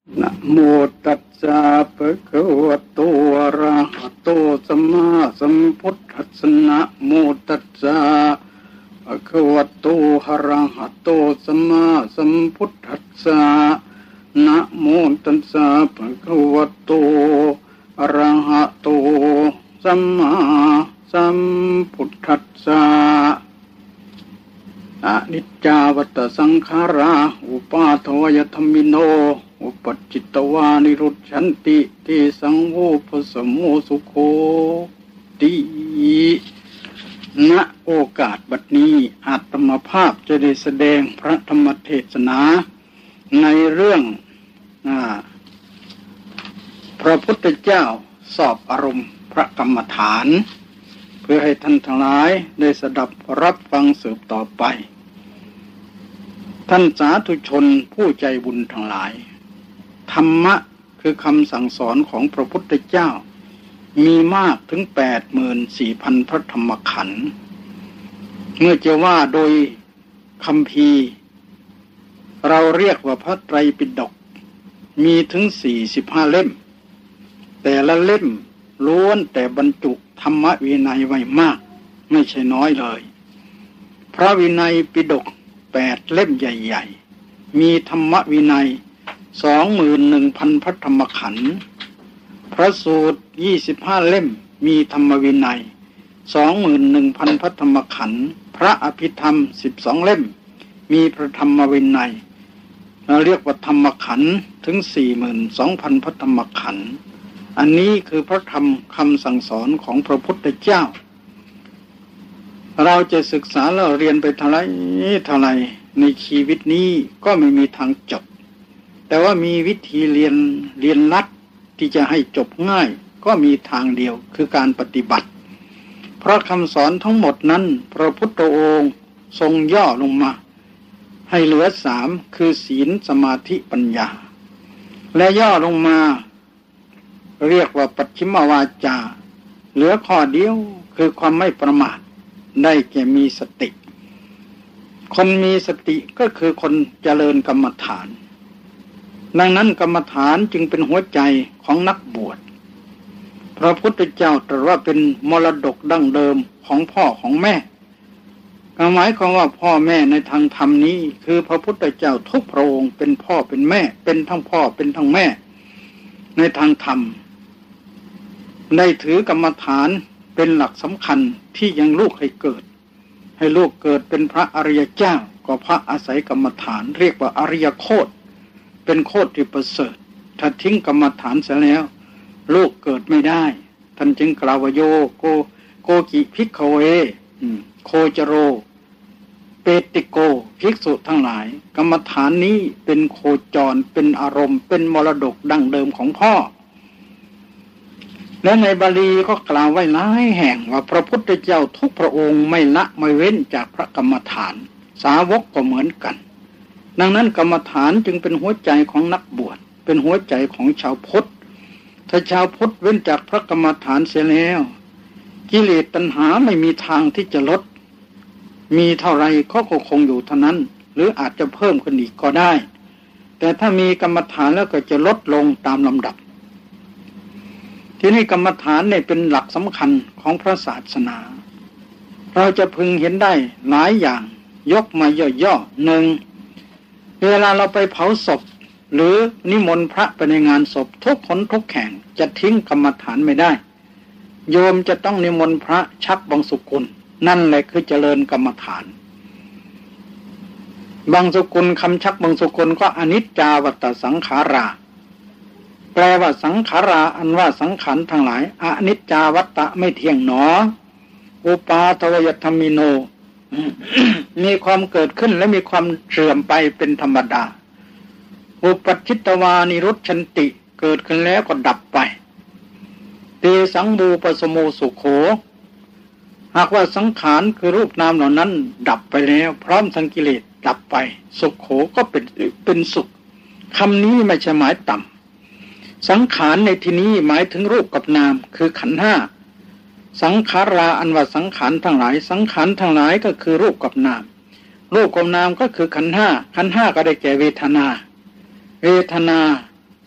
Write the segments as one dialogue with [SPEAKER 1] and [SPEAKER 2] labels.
[SPEAKER 1] นะโมตัสสะภะคะวะโตอะระหะโตสัมมาสัมพุทธัสสะนะโมตัสสะภะคะวะโตอะระหะโตสัมมาสัมพุทธัสสะนะโมตัสสะภะคะวะโตอะระหะโตสัมมาสัมพุทธัสสะอนิจจาวัฏสังขาราอุปาทวยธัมมิโนอุปจิตตวานิรุชันติเตสังโวปสมโมสุโขติณโอกาสบัดนี้อาตมาภาพจะได้แสดงพระธรรมเทศนาในเรื่องพระพุทธเจ้าสอบอารมณ์พระกรรมฐานเพื่อให้ท่านทั้งหลายได้สดับรับฟังสืบต่อไปท่านสาธุชนผู้ใจบุญทั้งหลายธรรมะคือคำสั่งสอนของพระพุทธเจ้ามีมากถึง 84,000 พระธรรมขันธ์เมื่อจะว่าโดยคัมภีร์เราเรียกว่าพระไตรปิฎกมีถึง45เล่มแต่ละเล่มล้วนแต่บรรจุธรรมวินัยไว้มากไม่ใช่น้อยเลยพระวินัยปิฎก8เล่มใหญ่ๆมีธรรมวินัย 21,000 พระธรรมขันธ์พระสูตร25เล่มมีธรรมวินัย 21,000 พระธรรมขันธ์พระอภิธรรม12เล่มมีพระธรรมวินัยเราเรียกว่าธรรมขันธ์ถึง 42,000 พระธรรมขันธ์อันนี้คือพระธรรมคำสั่งสอนของพระพุทธเจ้าเราจะศึกษาแล้วเรียนไปเท่าไรในชีวิตนี้ก็ไม่มีทางจบแต่ว่ามีวิธีเรียนลัดที่จะให้จบง่ายก็มีทางเดียวคือการปฏิบัติเพราะคำสอนทั้งหมดนั้นพระพุทธองค์ทรงย่อลงมาให้เหลือ3คือศีลสมาธิปัญญาและย่อลงมาเรียกว่าปัจฉิมวาจาเหลือข้อเดียวคือความไม่ประมาทได้แก่มีสติคนมีสติก็คือคนเจริญกรรมฐานดังนั้นกรรมฐานจึงเป็นหัวใจของนักบวชพระพุทธเจ้าตรัสว่าเป็นมรดกดั้งเดิมของพ่อของแม่ก็หมายความว่าพ่อแม่ในทางธรรมนี้คือพระพุทธเจ้าทุกพระองค์เป็นพ่อเป็นแม่เป็นทั้งพ่อเป็นทั้งแม่ในทางธรรมได้ถือกรรมฐานเป็นหลักสำคัญที่ยังลูกให้เกิดเป็นพระอริยเจ้าก็พระอาศัยกรรมฐานเรียกว่าอริยโคตรเป็นโคตรที่ประเสริฐถ้าทิ้งกรรมฐานเสียแล้วลูกเกิดไม่ได้ท่านจึงกล่าวว่าโยโกกิภิกขเวโคจโรเปติโกภิกษุทั้งหลายกรรมฐานนี้เป็นโคจรเป็นอารมณ์เป็นมรดกดั้งเดิมของพ่อและในบาลีก็กล่าวไว้หลายแห่งว่าพระพุทธเจ้าทุกพระองค์ไม่ละไม่เว้นจากพระกรรมฐานสาวกก็เหมือนกันดังนั้นกรรมฐานจึงเป็นหัวใจของนักบวชเป็นหัวใจของชาวพุทธถ้าชาวพุทธเว้นจากพระกรรมฐานเสียแล้วกิเลสตัณหาไม่มีทางที่จะลดมีเท่าไรก็คงอยู่เท่านั้นหรืออาจจะเพิ่มขึ้นอีกก็ได้แต่ถ้ามีกรรมฐานแล้วก็จะลดลงตามลำดับที่นี่กรรมฐานเนี่ยเป็นหลักสำคัญของพระศาสนาเราจะพึงเห็นได้หลายอย่างยกมาย่อๆหนึ่งเวลาเราไปเผาศพหรือนิมนต์พระไปในงานศพทุกคนทุกแห่งจะทิ้งกรรมฐานไม่ได้โยมจะต้องนิมนต์พระชักบังสุกุลนั่นแหละคือเจริญกรรมฐานบังสุกุลคำชักบังสุกุลก็อนิจจาวัฏสังขาราแปลว่าสังขาราอันว่าสังขารทั้งหลายอนิจจาวัฏฏะไม่เที่ยงหนออุปาทวยธัมมิโน มีความเกิดขึ้นและมีความเสื่อมไปเป็นธรรมดาอุปัชชิตวานิรุชันติเกิดขึ้นแล้วก็ดับไปเตสังบูปสโมสุโขหากว่าสังขารคือรูปนามเหล่านั้นดับไปแล้วพร้อมทั้งกิเลสดับไปสุโขก็เป็นสุขคำนี้ไม่ใช่หมายต่ำสังขารในที่นี้หมายถึงรูปกับนามคือขันธ์ห้าสังขาราอันว่าสังขารทั้งหลายสังขารทั้งหลายก็คือรูปกับนามรูปกับนามก็คือขันธ์ห้าก็ได้แก่เวทนา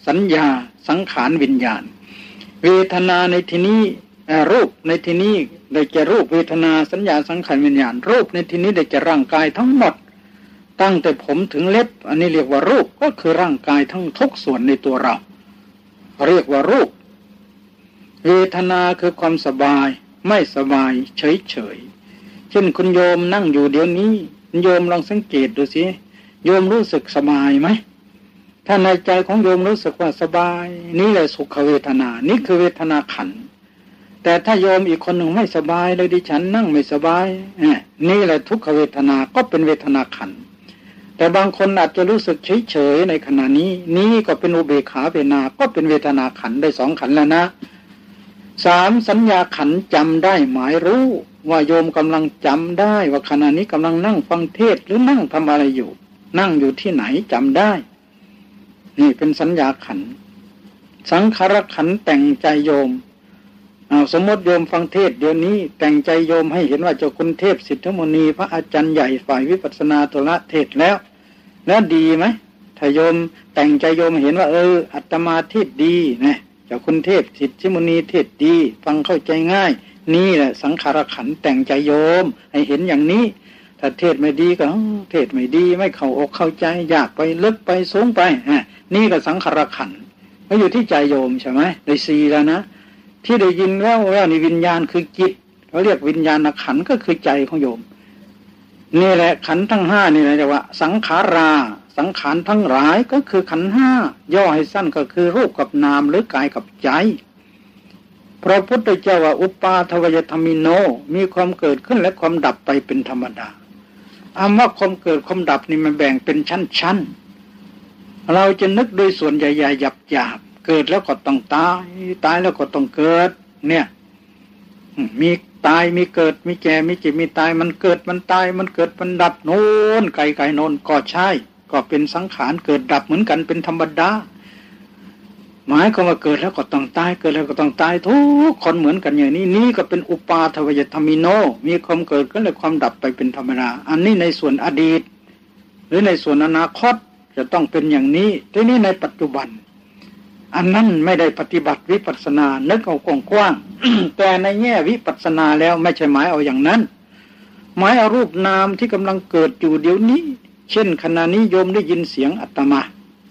[SPEAKER 1] สัญญาสังขารวิญญาณเวทนาในที่นี้รูปในที่นี้ได้แก่รูปเวทนาสัญญาสังขารวิญญาณรูปในที่นี้ได้แก่ร่างกายทั้งหมดตั้งแต่ผมถึงเล็บอันนี้เรียกว่ารูปก็คือร่างกายทั้งทุกส่วนในตัวเราเรียกว่ารูปเวทนาคือความสบายไม่สบายเฉยๆเช่นคุณโยมนั่งอยู่เดี๋ยวนี้โยมลองสังเกตดูสิโยมรู้สึกสบายไหมถ้าในใจของโยมรู้สึกว่าสบายนี่แหละสุขเวทนานี่คือเวทนาขันธ์แต่ถ้าโยมอีกคนหนึ่งไม่สบายเลยดิฉันนั่งไม่สบายนี่แหละทุกขเวทนาก็เป็นเวทนาขันธ์แต่บางคนอาจจะรู้สึกเฉยๆในขณะนี้นี่ก็เป็นอุเบกขาเวทนาก็เป็นเวทนาขันธ์ได้สองขันธ์แล้วนะสามสัญญาขันธ์จำได้หมายรู้ว่าโยมกำลังจำได้ว่าขณะนี้กำลังนั่งฟังเทศหรือนั่งทำอะไรอยู่นั่งอยู่ที่ไหนจำได้นี่เป็นสัญญาขันธ์สังขารขันธ์แต่งใจโยมสมมติโยมฟังเทศเดี๋ยวนี้แต่งใจโยมให้เห็นว่าเจ้าคุณเทพสิทธมุนีพระอาจารย์ใหญ่ฝ่ายวิปัสสนาธุระเทศแล้วดีไหมถ้าโยมแต่งใจโยมเห็นว่าอาตมาเทศดีนะเจ้าคุณเทพสิทธมุนีเทศดีฟังเข้าใจง่ายนี่แหละสังขารขันธ์แต่งใจโยมให้เห็นอย่างนี้ถ้าเทศไม่ดีก็เทศไม่ดีไม่เข้าอกเข้าใจอยากไปลึกไปสูงไปนี่ก็สังขารขันธ์ก็อยู่ที่ใจโยมใช่ไหมได้สี่แล้วนะที่ได้ยินแล้วว่านี่วิญญาณคือจิตเขาเรียกวิญญาณขันธ์ก็คือใจของโยมนี่แหละขันธ์ทั้งห้านี่แหละเรียกว่าสังขาราสังขารทั้งหลายก็คือขันธ์ห้าย่อให้สั้นก็คือรูปกับนามหรือกายกับใจพระพุทธเจ้าว่าอุปาทวยธรรมิโนมีความเกิดขึ้นและความดับไปเป็นธรรมดาว่าความเกิดความดับนี่มันแบ่งเป็นชั้นๆเราจะนึกโดยส่วนใหญ่ๆหยาบๆเกิดแล้วก็ต้องตายแล้วก็ต้องเกิดเนี่ยมีตายมีเกิดมีแก่มีเจ็บมีตายมันเกิดมันตายมันเกิดมันดับโน่นไกลๆโน่นก็ใช่ก็เป็นสังขารเกิดดับเหมือนกันเป็นธรรมดาหมายความว่าเกิดแล้วก็ต้องตายเกิดแล้วก็ต้องตายทุกคนเหมือนกันอย่างนี้นี่ก็เป็นอุปาทวยธรรมิโนมีความเกิดขึ้นและความดับไปเป็นธรรมดาอันนี้ในส่วนอดีตหรือในส่วนอนาคตจะต้องเป็นอย่างนี้ทีนี้ในปัจจุบันอันนั้นไม่ได้ปฏิบัติวิปัสสนานึกเอากว้างๆ แต่ในแง่วิปัสสนาแล้วไม่ใช่หมายเอาอย่างนั้นหมายเอารูปนามที่กำลังเกิดอยู่เดี๋ยวนี้เช่นขณะนี้โยมได้ยินเสียงอาตมา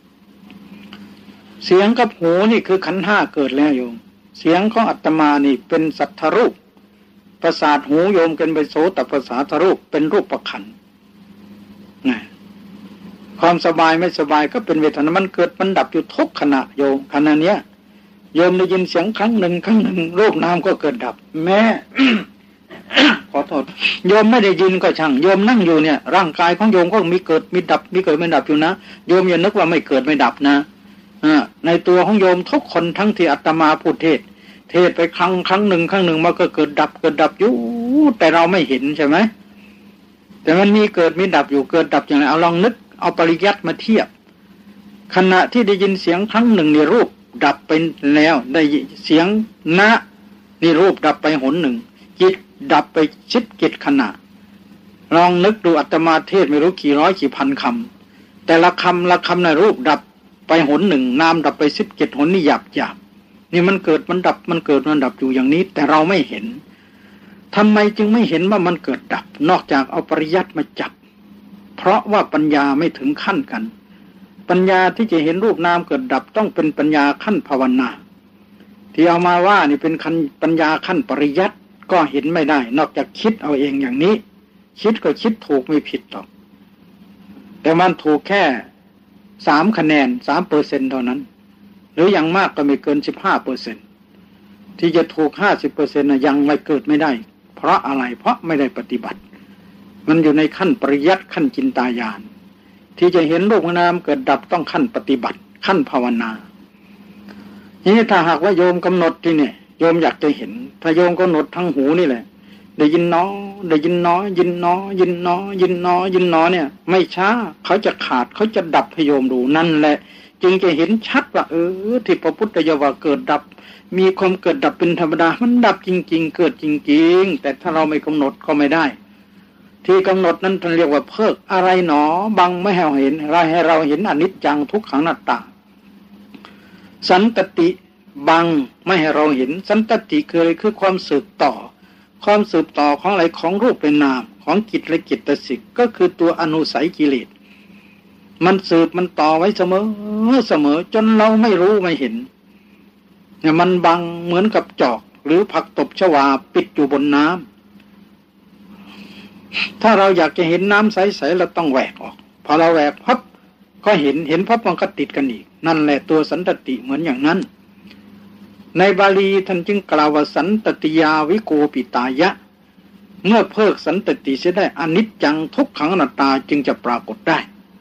[SPEAKER 1] เสียงกับหูนี่คือขันธ์ห้าเกิดแล้วโยมเสียงของอาตมานี่เป็นสัทธรูปประสาทหูโยมกันไปโสตประสาทรูปเป็นรูปประขันธ์นะความสบายไม่สบายก็เป็นเวทนามันเกิดมันดับอยู่ทุกขณะโยมขณะเนี้ยโยมได้ยินเสียงครั้งหนึ่งรูปนามก็เกิดดับแม้ ขอโทษโยมไม่ได้ยินก็ช่างโยมนั่งอยู่เนี่ยร่างกายของโยมก็มีเกิดมีดับมีเกิดไม่ดับอยู่นะโยมอย่านึกว่าไม่เกิดไม่ดับนะในตัวของโยมทุกคนทั้งที่อาตมาพูดเทศไปครั้งหนึ่งมันก็เกิดดับอยู่แต่เราไม่เห็นใช่ไหมแต่มันมีเกิดมีดับอยู่เกิดดับอย่างไรเอาลองนึกเอาปริยัติมาเทียบขณะที่ได้ยินเสียงครั้งหนึ่งในรูปดับไปแล้วได้เสียงนะนี่รูปดับไปหนหนึ่งจิตดับไป17ขณะลองนึกดูอาตมาเทศไม่รู้กี่ร้อยกี่พันคำแต่ละคำในรูปดับไปหนหนึ่งนามดับไป17หนนี่หยาบนี่มันเกิดมันดับมันเกิดมันดับอยู่อย่างนี้แต่เราไม่เห็นทำไมจึงไม่เห็นว่ามันเกิดดับนอกจากเอาปริยัติมาจับเพราะว่าปัญญาไม่ถึงขั้นกันปัญญาที่จะเห็นรูปนามเกิดดับต้องเป็นปัญญาขั้นภาวนาที่เอามาว่านี่เป็นขั้นปัญญาขั้นปริยัติก็เห็นไม่ได้นอกจากคิดเอาเองอย่างนี้คิดก็คิดถูกไม่ผิดหรอกแต่มันถูกแค่3 คะแนน 3% เท่านั้นหรืออย่างมากก็ไม่เกิน 15% ที่จะถูก 50% นะยังไม่เกิดไม่ได้เพราะอะไรเพราะไม่ได้ปฏิบัติมันอยู่ในขั้นปริยัติขั้นจินตญาณที่จะเห็นรูปนามเกิดดับต้องขั้นปฏิบัติขั้นภาวนานี่ถ้าหากว่าโยมกำหนดที่เนี่ยโยมอยากจะเห็นถ้าโยมกำหนดทั้งหูนี่แหละได้ยินน้อได้ยินน้อยินน้อยินน้อยินน้อยินน้อเนี่ยไม่ช้าเขาจะขาดเขาจะดับให้โยมดูนั่นแหละจึงจะเห็นชัดว่าที่พระพุทธเจ้าว่าเกิดดับมีความเกิดดับเป็นธรรมดามันดับจริงๆเกิดจริงๆแต่ถ้าเราไม่กำหนดก็ไม่ได้ที่กำหนดนั้นท่านเรียกว่าเพิกอะไรหนอบังไม่ให้เห็นอะไรให้เราเห็นอนิจจังทุกขังอนัตตาสันตติบังไม่ให้เราเห็นสันตติคืออะไรคือความสืบต่อความสืบต่อของอะไรของรูปเป็นนามของจิตและจิตสิกก็คือตัวอนุสัยกิเลสมันสืบมันต่อไว้เสมอจนเราไม่รู้ไม่เห็นเนี่ยมันบังเหมือนกับจอกหรือผักตบชวาปิดอยู่บนน้ำถ้าเราอยากจะเห็นน้ำใสๆเราต้องแหวกออกพอเราแหวกพับก็เห็นพับมันก็ติดกันอีกนั่นแหละตัวสันตติเหมือนอย่างนั้นในบาลีท่านจึงกล่าวว่าสันตติยาวิโกปิตายะเมื่อเพิกสันตติเสียได้อนิจจังทุกขังอนัตตาจึงจะปรากฏได้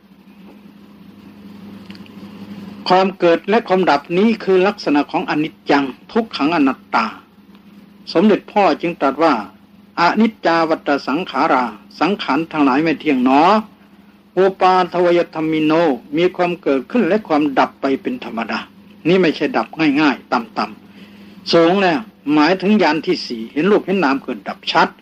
[SPEAKER 1] ความเกิดและความดับนี้คือลักษณะของอนิจจังทุกขังอนัตตาสมเด็จพ่อจึงตรัสว่าอนิจจาวัฏสังขาราสังขารทั้งหลายไม่เที่ยงหนออุปาทวยธรรมิโนมีความเกิดขึ้นและความดับไปเป็นธรรมดานี่ไม่ใช่ดับง่ายๆต่ำๆสูงแล้วหมายถึงญาณที่สี่เห็นรูปเห็นนามเกิดดับชัด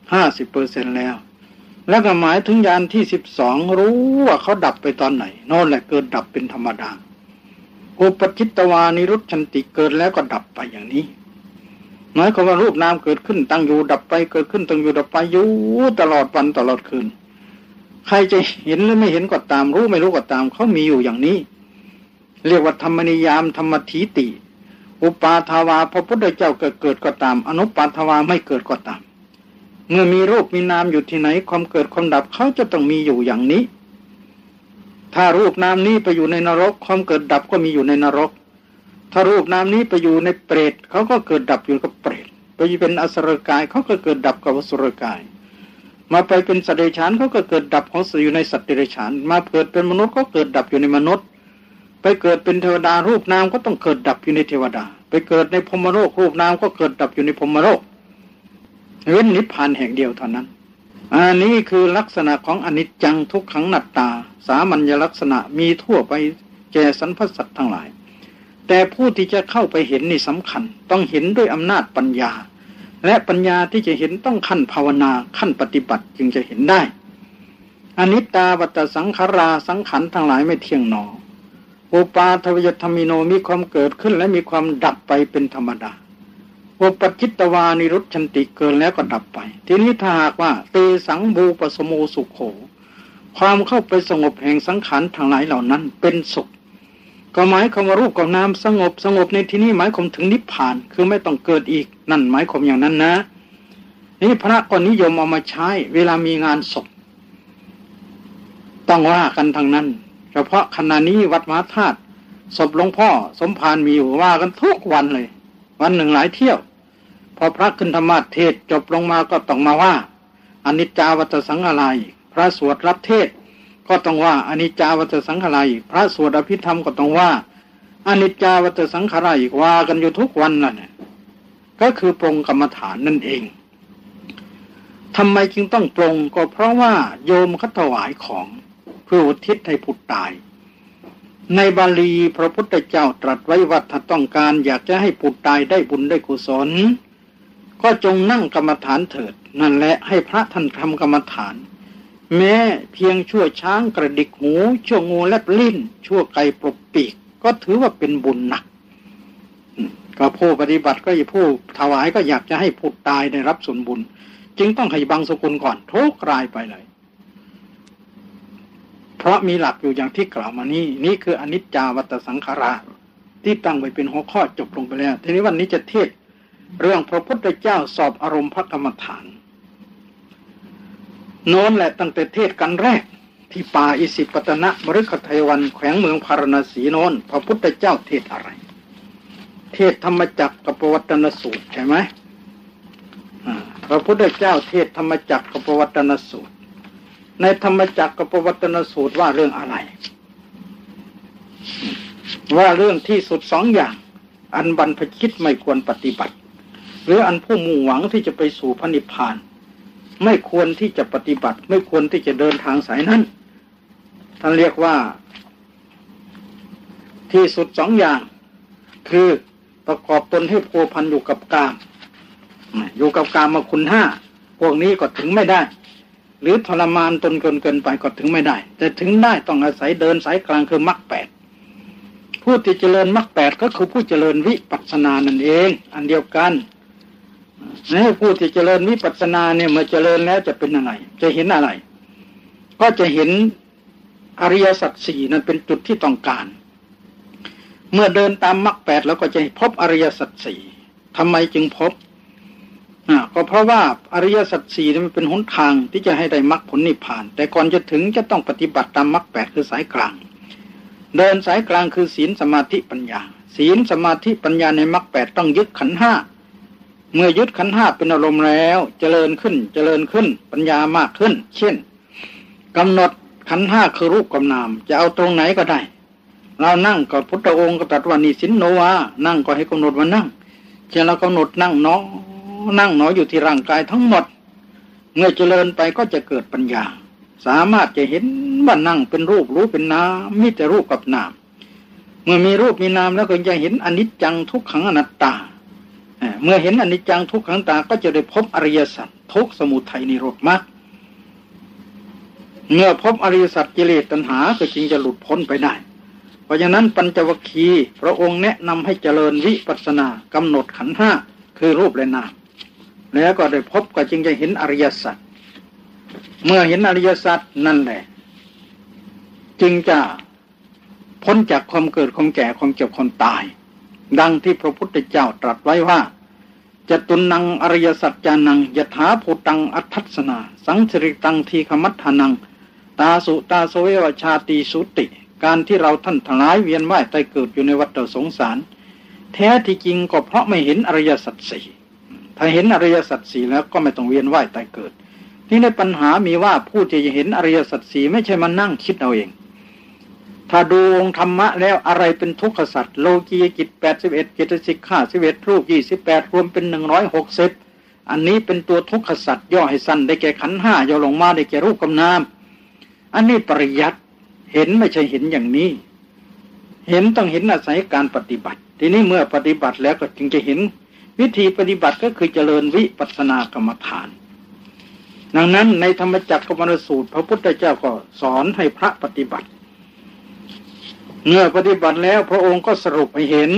[SPEAKER 1] 50% แล้วก็หมายถึงญาณที่12รู้ว่าเขาดับไปตอนไหนโน่นแหละเกิดดับเป็นธรรมดาอุปจิตตวานิรุตชันติเกิดแล้วก็ดับไปอย่างนี้หมายความว่ารูปนามเกิดขึ้นตั้งอยู่ดับไปเกิดขึ้นตั้งอยู่ดับไปอยู่ตลอดวันตลอดคืนใครจะเห็นหรือไม่เห็นก็ตามรู้ไม่รู้ก็ตามเขามีอยู่อย่างนี้เรียกว่าธรรมนิยามธรรมถีติอุปาทาวาพระพุทธเจ้าเกิดก็ตามอนุปาทาวาไม่เกิดก็ตามเมื่อมีรูปมีนามอยู่ที่ไหนความเกิดความดับเขาจะต้องมีอยู่อย่างนี้ถ้ารูปนามนี้ไปอยู่ในนรกความเกิดดับก็มีอยู่ในนรกถ้ารูปนามนี้ไปอยู่ในเปรตเขาก็เกิดดับอยู่กับเปรตไปเป็นอสุรกายเขาก็เกิดดับกับอสุรกายมาไปเป็นสัตว์เดรัจฉานเขาก็เกิดดับของสัตว์อยู่ในสัตว์เดรัจฉานมาเกิดเป็นมนุษย์ก็เกิดดับอยู่ในมนุษย์ไปเกิดเป็นเทวดารูปนามก็ต้องเกิดดับอยู่ในเทวดาไปเกิดในพรหมโลกรูปนามก็เกิดดับอยู่ในพรหมโลกเว้นนิพพานแห่งเดียวเท่านั้นอันนี้คือลักษณะของอนิจจังทุกขังอนัตตาสามัญลักษณะมีทั่วไปแก่สรรพสัตว์ทั้งหลายแต่ผู้ที่จะเข้าไปเห็นนี่สำคัญต้องเห็นด้วยอำนาจปัญญาและปัญญาที่จะเห็นต้องขั้นภาวนาขั้นปฏิบัติจึงจะเห็นได้อนิจจาวัฏสังขาราสังขารทั้งหลายไม่เที่ยงหนออุปาทวยธรรมิโนมีความเกิดขึ้นและมีความดับไปเป็นธรรมดาอุปจิตตวานิรุตชันติเกินแล้วก็ดับไปทีนี้ถ้าหากว่าเตสังบูปสโมสุขโขความเข้าไปสงบแห่งสังขารทั้งหลายเหล่านั้นเป็นสุขก็หมายความว่ารูปกับนามสงบในที่นี้หมายความถึงนิพพานคือไม่ต้องเกิดอีกนั่นหมายความอย่างนั้นนะนี่พระก็นิยมเอามาใช้เวลามีงานศพต้องว่ากันทางนั้นเฉพาะขณะนี้วัดมหาธาตุศพหลวงพ่อสมภารมีอยู่ว่ากันทุกวันเลยวันหนึ่งหลายเที่ยวพอพระขึ้นธรรมเทศจบลงมาก็ต้องมาว่าอนิจจาวัฏสังขาราพระสวดรับเทศก็ต้องว่าอนิจจาวัฏสังขาราพระสวดอภิธรรมก็ต้องว่าอนิจจาวัฏสังขาราว่ากันอยู่ทุกวันนั่นแหละก็คือปรงกรรมฐานนั่นเองทำไมจึงต้องปรงก็เพราะว่าโยมเขาถวายของเพื่ออุทิศให้ผู้ตายในบาลีพระพุทธเจ้าตรัสไว้ว่าถ้าต้องการอยากจะให้ผู้ตายได้บุญได้กุศลก็จงนั่งกรรมฐานเถิดนั่นแหละให้พระท่านทำกรรมฐานแม้เพียงชั่วช้างกระดิกหูชั่วงูแลบลิ้นชั่วไก่ปลกปีกก็ถือว่าเป็นบุญหนักก็ผู้ปฏิบัติก็อย่าผู้ถวายก็อยากจะให้ผู้ตายได้รับส่วนบุญจึงต้องให้บังสกุลก่อนทุกรายไปเลยเพราะมีหลักอยู่อย่างที่กล่าวมานี่คืออนิจจาวัฏสังขาราที่ตั้งไว้เป็นหัวข้อจบลงไปแล้วทีนี้วันนี้จะเทศเรื่องพระพุทธเจ้าสอบอารมณ์พระกรรมฐานโน้นแหละตั้งแต่เทศกันแรกที่ป่าอิสิปตนะมฤคทายวันแขวงเมืองพาราณสีโน้นพระพุทธเจ้าเทศอะไรเทศธรรมจักรกับปวัตตนสูตรใช่ไหมพระพุทธเจ้าเทศธรรมจักรกับปวัตตนสูตรในธรรมจักรกับปวัตตนสูตรว่าเรื่องอะไรว่าเรื่องที่สุดสองอย่างอันบรรพชิตไม่ควรปฏิบัติหรืออันผู้มุ่งหวังที่จะไปสู่พระนิพพานไม่ควรที่จะปฏิบัติไม่ควรที่จะเดินทางสายนั้นท่านเรียกว่าที่สุดสองอย่างคือประกอบตนให้พัวพันอยู่กับกามอยู่กับกามมาคุณห้าพวกนี้ก็ถึงไม่ได้หรือทรมานตนเกินไปก็ถึงไม่ได้แต่ถึงได้ต้องอาศัยเดินสายกลางคือมรรคแปดผผู้ที่เจริญมรรคแปดก็คือผู้เจริญวิปัสสนานั่นเองอันเดียวกันผู้ที่เจริญวิปัสสนาเนี่ยเมื่อเจริญแล้วจะเป็นยังไงจะเห็นอะไรก็จะเห็นอริยสัจสี่นั้นเป็นจุดที่ต้องการเมื่อเดินตามมรรคแปดแล้วก็จะพบอริยสัจสี่ทำไมจึงพบก็เพราะว่าอริยสัจสี่มันเป็นหนทางที่จะให้ได้มรรคผลนิพพานแต่ก่อนจะถึงจะต้องปฏิบัติตามมรรคแปดคือสายกลางเดินสายกลางคือศีลสมาธิปัญญาศีลสมาธิปัญญาในมรรคแปดต้องยึดขันธ์ห้าเมื่อยึดขันธ์ห้าเป็นอารมณ์แล้วเจริญขึ้นปัญญามากขึ้นเช่นกำหนดขันธ์ห้าคือรูปกับนามจะเอาตรงไหนก็ได้เรานั่งก็พุทธองค์ก็ตรัสว่านิสินโนวานั่งก็ให้กำหนดว่านั่งเช่นเรากำหนดนั่งหนออยู่ที่ร่างกายทั้งหมดเมื่อเจริญไปก็จะเกิดปัญญาสามารถจะเห็นว่านั่งเป็นรูปรู้เป็นนามมีแต่รูปกับนามเมื่อมีรูปมีนามแล้วก็จะเห็นอนิจจังทุกขังอนัตตาเมื่อเห็นอนิจจังทุกขังตาก็จะได้พบอริยสัจทุกข์สมุทัยนิโรธมรรคเมื่อพบอริยสัจกิเลสตัณหาก็จึงจะหลุดพ้นไปได้เพราะฉะนั้นปัญจวัคคีย์พระองค์แนะนำให้เจริญวิปัสสนากำหนดขันธ์ห้าคือรูปและนามแล้วก็ได้พบก็จึงจะเห็นอริยสัจเมื่อเห็นอริยสัจนั่นแหละจึงจะพ้นจากความเกิดความแก่ความเจ็บความตายดังที่พระพุทธเจ้าตรัสไว้ว่าจตุนังอริยสัจจานังยถาภูตังอัฏฐัสสนาสังสริตังทีฆมัฏฐานังตาสุตาโสเววชาติสุติการที่เราท่านทั้งหลายเวียนว่ายตายเกิดอยู่ในวัฏสงสารแท้ที่จริงก็เพราะไม่เห็นอริยสัจสี่ถ้าเห็นอริยสัจสี่แล้วก็ไม่ต้องเวียนว่ายตายเกิดที่ในปัญหามีว่าผู้ที่จะเห็นอริยสัจสี่ไม่ใช่มานั่งคิดเอาเองถ้าดูองค์ธรรมะแล้วอะไรเป็นทุกขสัจโลกียกิจ81เจตสิก51รูป28รวมเป็น160อันนี้เป็นตัวทุกขสัจย่อให้สั้นได้แก่ขันธ์ห้าย่อลงมาได้แก่รูปกับนามอันนี้ปริยัติเห็นไม่ใช่เห็นอย่างนี้เห็นต้องเห็นอาศัยการปฏิบัติทีนี้เมื่อปฏิบัติแล้วก็จึงจะเห็นวิธีปฏิบัติก็คือเจริญวิปัสสนากรรมฐานดังนั้นในธรรมจักรกับมรสูตรพระพุทธเจ้าก็สอนให้พระปฏิบัติเมื่อปฏิบัติแล้วพระองค์ก็สรุปให้เห็น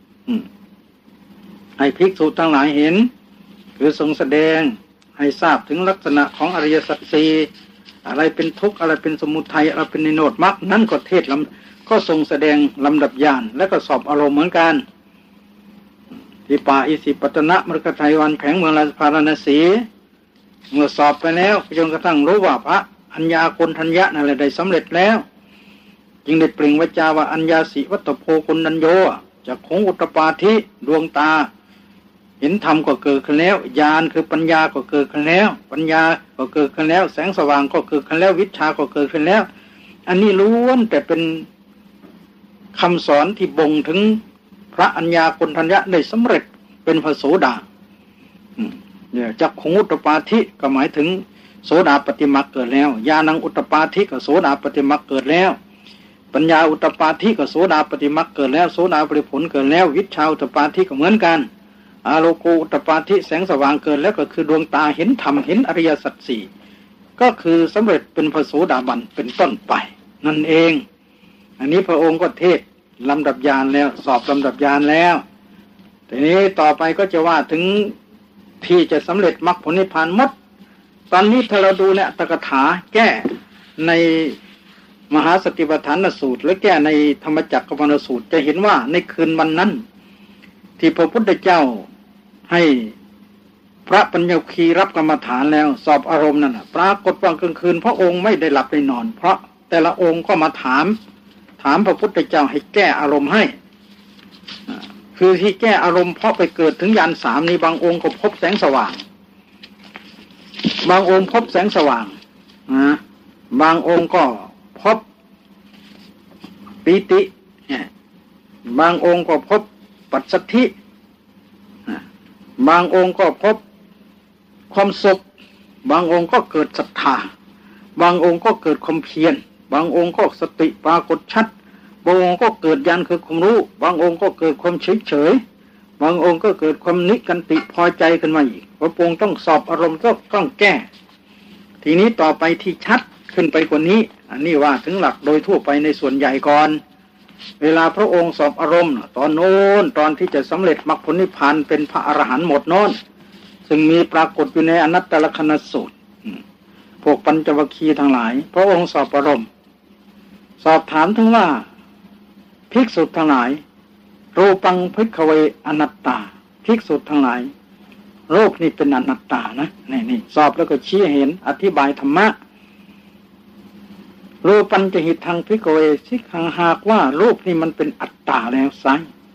[SPEAKER 1] ให้ภิกษุทั้งหลายเห็นคือทรงแสดงให้ทราบถึงลักษณะของอริยสัจสี่อะไรเป็นทุกข์อะไรเป็นสมุทัยอะไรเป็นนิโรธมรรคนั่นก็เทศก็ทรงแสดงลำดับญาณและก็สอบอารมณ์เหมือนกันที่ป่าอิสิปตนะมฤคทายวันแผงเมืองพาราณสีเมื่อสอบไปแล้วจนกระทั่งรู้ว่าพระอัญญาโกณทัญญะนั่นแหละได้สำเร็จแล้วจึงได้เปล่งวาจาว่าอัญญาสิวัตโพกุณัญโยจากของอุตตปาธิดวงตาเห็นธรรมก็เกิดขึ้นแล้วญาณคือปัญญาก็เกิดขึ้นแล้วปัญญาก็เกิดขึ้นแล้วแสงสว่างก็เกิดขึ้นแล้ววิชาก็เกิดขึ้นแล้วอันนี้ล้วนแต่เป็นคำสอนที่บ่งถึงพระอัญญาโกณทัญญะได้สำเร็จเป็นพระโสดาจากของอุตตปาธิก็หมายถึงโสดาปฏิมรรคเกิดแล้วญาณังอุตตปาธิก็โสดาปฏิมรรคเกิดแล้วปัญญาอุตตปาธิก็โสดาปฏิมรรคเกิดแล้วโสดาปฏิผลเกิดแล้ววิชาอุตตปาธิก็เหมือนกันอาโลโกอุตตปาธิแสงสว่างเกิดแล้วก็คือดวงตาเห็นธรรมเห็นอริยสัจสี่ก็คือสำเร็จเป็นพระโสดาบันเป็นต้นไปนั่นเองอันนี้พระองค์ก็เทศลำดับญาณแล้วสอบลำดับญาณแล้วทีนี้ต่อไปก็จะว่าถึงที่จะสำเร็จมรรคผลนิพพานหมดตอนนี้ถ้าเราดูเนี่ยอัตถกถาแก้ในมหาสติปัฏฐานสูตรและแก้ในธรรมจักรกับมรสูตรจะเห็นว่าในคืนวันนั้นที่พระพุทธเจ้าให้พระปัญญคีรับกรรมฐานแล้วสอบอารมณ์นั่นปรากฏว่ากลางคืนพระองค์ไม่ได้หลับได้นอนเพราะแต่ละองค์ก็มาถามพระพุทธเจ้าให้แก้อารมณ์ให้คือที่แก้อารมณ์เพราะไปเกิดถึงยานสามนี้บางองค์ก็พบแสงสว่างบางองค์พบแสงสว่างบางองค์ก็พบปีติบางองค์ก็พบปัสสัทธิบางองค์ก็พบความสุขบางองค์ก็เกิดศรัทธาบางองค์ก็เกิดความเพียรบางองค์ก็สติปรากฏชัดบางองค์ก็เกิดญาณคือความรู้บางองค์ก็เกิดความเฉยบางองค์ก็เกิดความนิกันติพอใจขึ้นมาอีกพระองค์ต้องสอบอารมณ์ต้องแก้ทีนี้ต่อไปที่ชัดขึ้นไปกว่านี้อันนี้ว่าถึงหลักโดยทั่วไปในส่วนใหญ่ก่อนเวลาพระองค์สอบอารมณ์ตอนโน้นตอนที่จะสำเร็จมรรคผลนิพพานเป็นพระอรหันต์หมดโน้นซึ่งมีปรากฏอยู่ในอนัตตลกนัสสูตรพวกปัญจวัคคีย์ทั้งหลายพระองค์สอบอารมณ์สอบถามถึงว่าภิกษุทั้งหลายรูปังภิกขเวอนัตตาภิกษุทั้งหลายโลกนี่เป็นอนัตตานะนี่สอบแล้วก็ชี้เห็นอธิบายธรรมะรูปัญจหิทังภิกขเวสิกขังหากว่ารูปนี่มันเป็นอัตตาแล้วไซ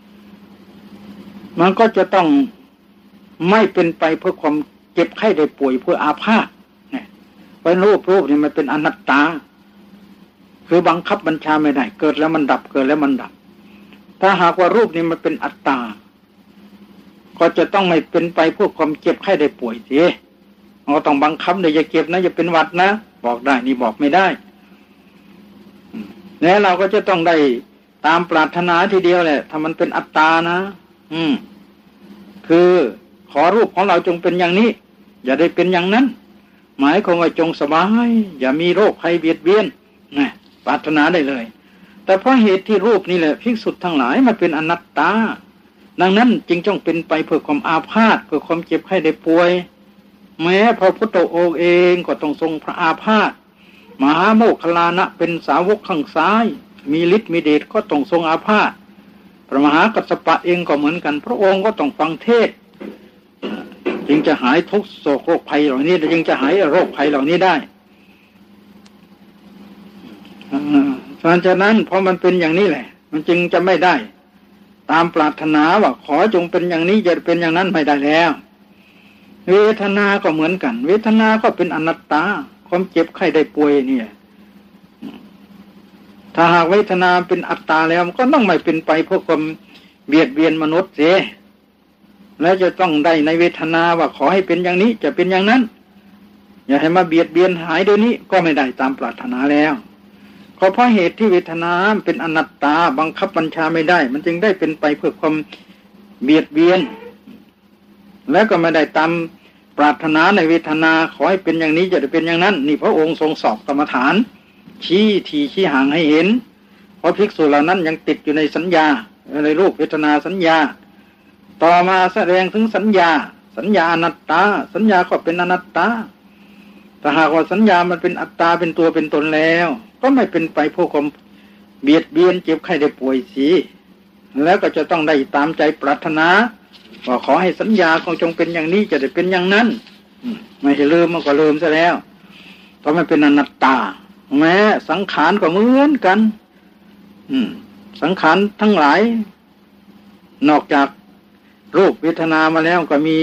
[SPEAKER 1] มันก็จะต้องไม่เป็นไปเพื่อความเจ็บไข้ได้ป่วยเพื่ออาพาธเนี่ยเพราะรูปนี่มันเป็นอนัตตาคือบังคับบัญชาไม่ได้เกิดแล้วมันดับเกิดแล้วมันดับถ้าหากว่ารูปนี้มันเป็นอัตตาก็จะต้องไม่เป็นไปเพื่อความเจ็บไข้ได้ป่วยสิเราต้องบังคับเลยอย่าเจ็บนะอย่าเป็นหวัดนะบอกได้นี่บอกไม่ได้แล้วเราก็จะต้องได้ตามปรารถนาทีเดียวแหละถ้ามันเป็นอัตตานะคือขอรูปของเราจงเป็นอย่างนี้อย่าได้เป็นอย่างนั้นหมายความว่าจงสบายอย่ามีโรคภัยเบียดเบียนนะปรารถนาได้เลยแต่เพราะเหตุที่รูปนี่แหละภิกษุทั้งหลายมันเป็นอนัตตาดังนั้นจึงต้องเป็นไปเพื่อความอาพาธเพื่อความเจ็บไข้ได้ป่วยแม้พระพุทธองค์เองก็ต้องทรงพระอาพาธมหาโมคคัลลานะเป็นสาวกข้างซ้ายมีฤทธิ์มีเดชก็ต้องทรงอาพาธพระมหากัสสปะเองก็เหมือนกันพระองค์ก็ต้องฟังเทศจึงจะหายทุกข์โศกโรคภัยเหล่านี้จึงจะหายโรคภัยเหล่านี้ได้เพราะฉะนั้นพอมันเป็นอย่างนี้แหละมันจึงจะไม่ได้ตามปรารถนาว่าขอจงเป็นอย่างนี้จะเป็นอย่างนั้นไม่ได้แล้วเวทนาก็เหมือนกันเวทนาก็เป็นอนัตตาความเจ็บไข้ได้ป่วยเนี่ยถ้าหากเวทนาเป็นอัตตาแล้วมันก็ต้องไม่เป็นไปเพื่อความเบียดเบียนมนุษย์เสียแล้วจะต้องได้ในเวทนาว่าขอให้เป็นอย่างนี้จะเป็นอย่างนั้นอย่าให้มาเบียดเบียนหายเดี๋ยวนี้ก็ไม่ได้ตามปรารถนาแล้วเพราะเหตุที่เวทนาเป็นอนัตตาบังคับบัญชาไม่ได้มันจึงได้เป็นไปเพื่อความเบียดเบียนแล้วก็ไม่ได้ตามปรารถนาในเวทนาขอให้เป็นอย่างนี้จะได้เป็นอย่างนั้นนี่พระองค์ทรงสอบกรรมฐานชี้ทีชี้ห่างให้เห็นเพราะภิกษุเหล่านั้นยังติดอยู่ในสัญญาในรูปเวทนาสัญญาต่อมาแสดงถึงสัญญาอนัตตาสัญญาก็เป็นอนัตตาแต่หากว่าสัญญามันเป็นอัตตาเป็นตัวเป็นตนแล้วก็ไม่เป็นไปเพื่อความเบียดเบียนเจ็บไข้ได้ป่วยสิแล้วก็จะต้องได้ตามใจปรารถนาว่าขอให้สัญญาของจงเป็นอย่างนี้จะได้เป็นอย่างนั้นไม่ให้ลืมมันก็ลืมซะแล้วเพราะมันเป็นอนัตตาแม้สังขารก็เหมือนกันสังขารทั้งหลายนอกจากรูปเวทนามาแล้วก็มี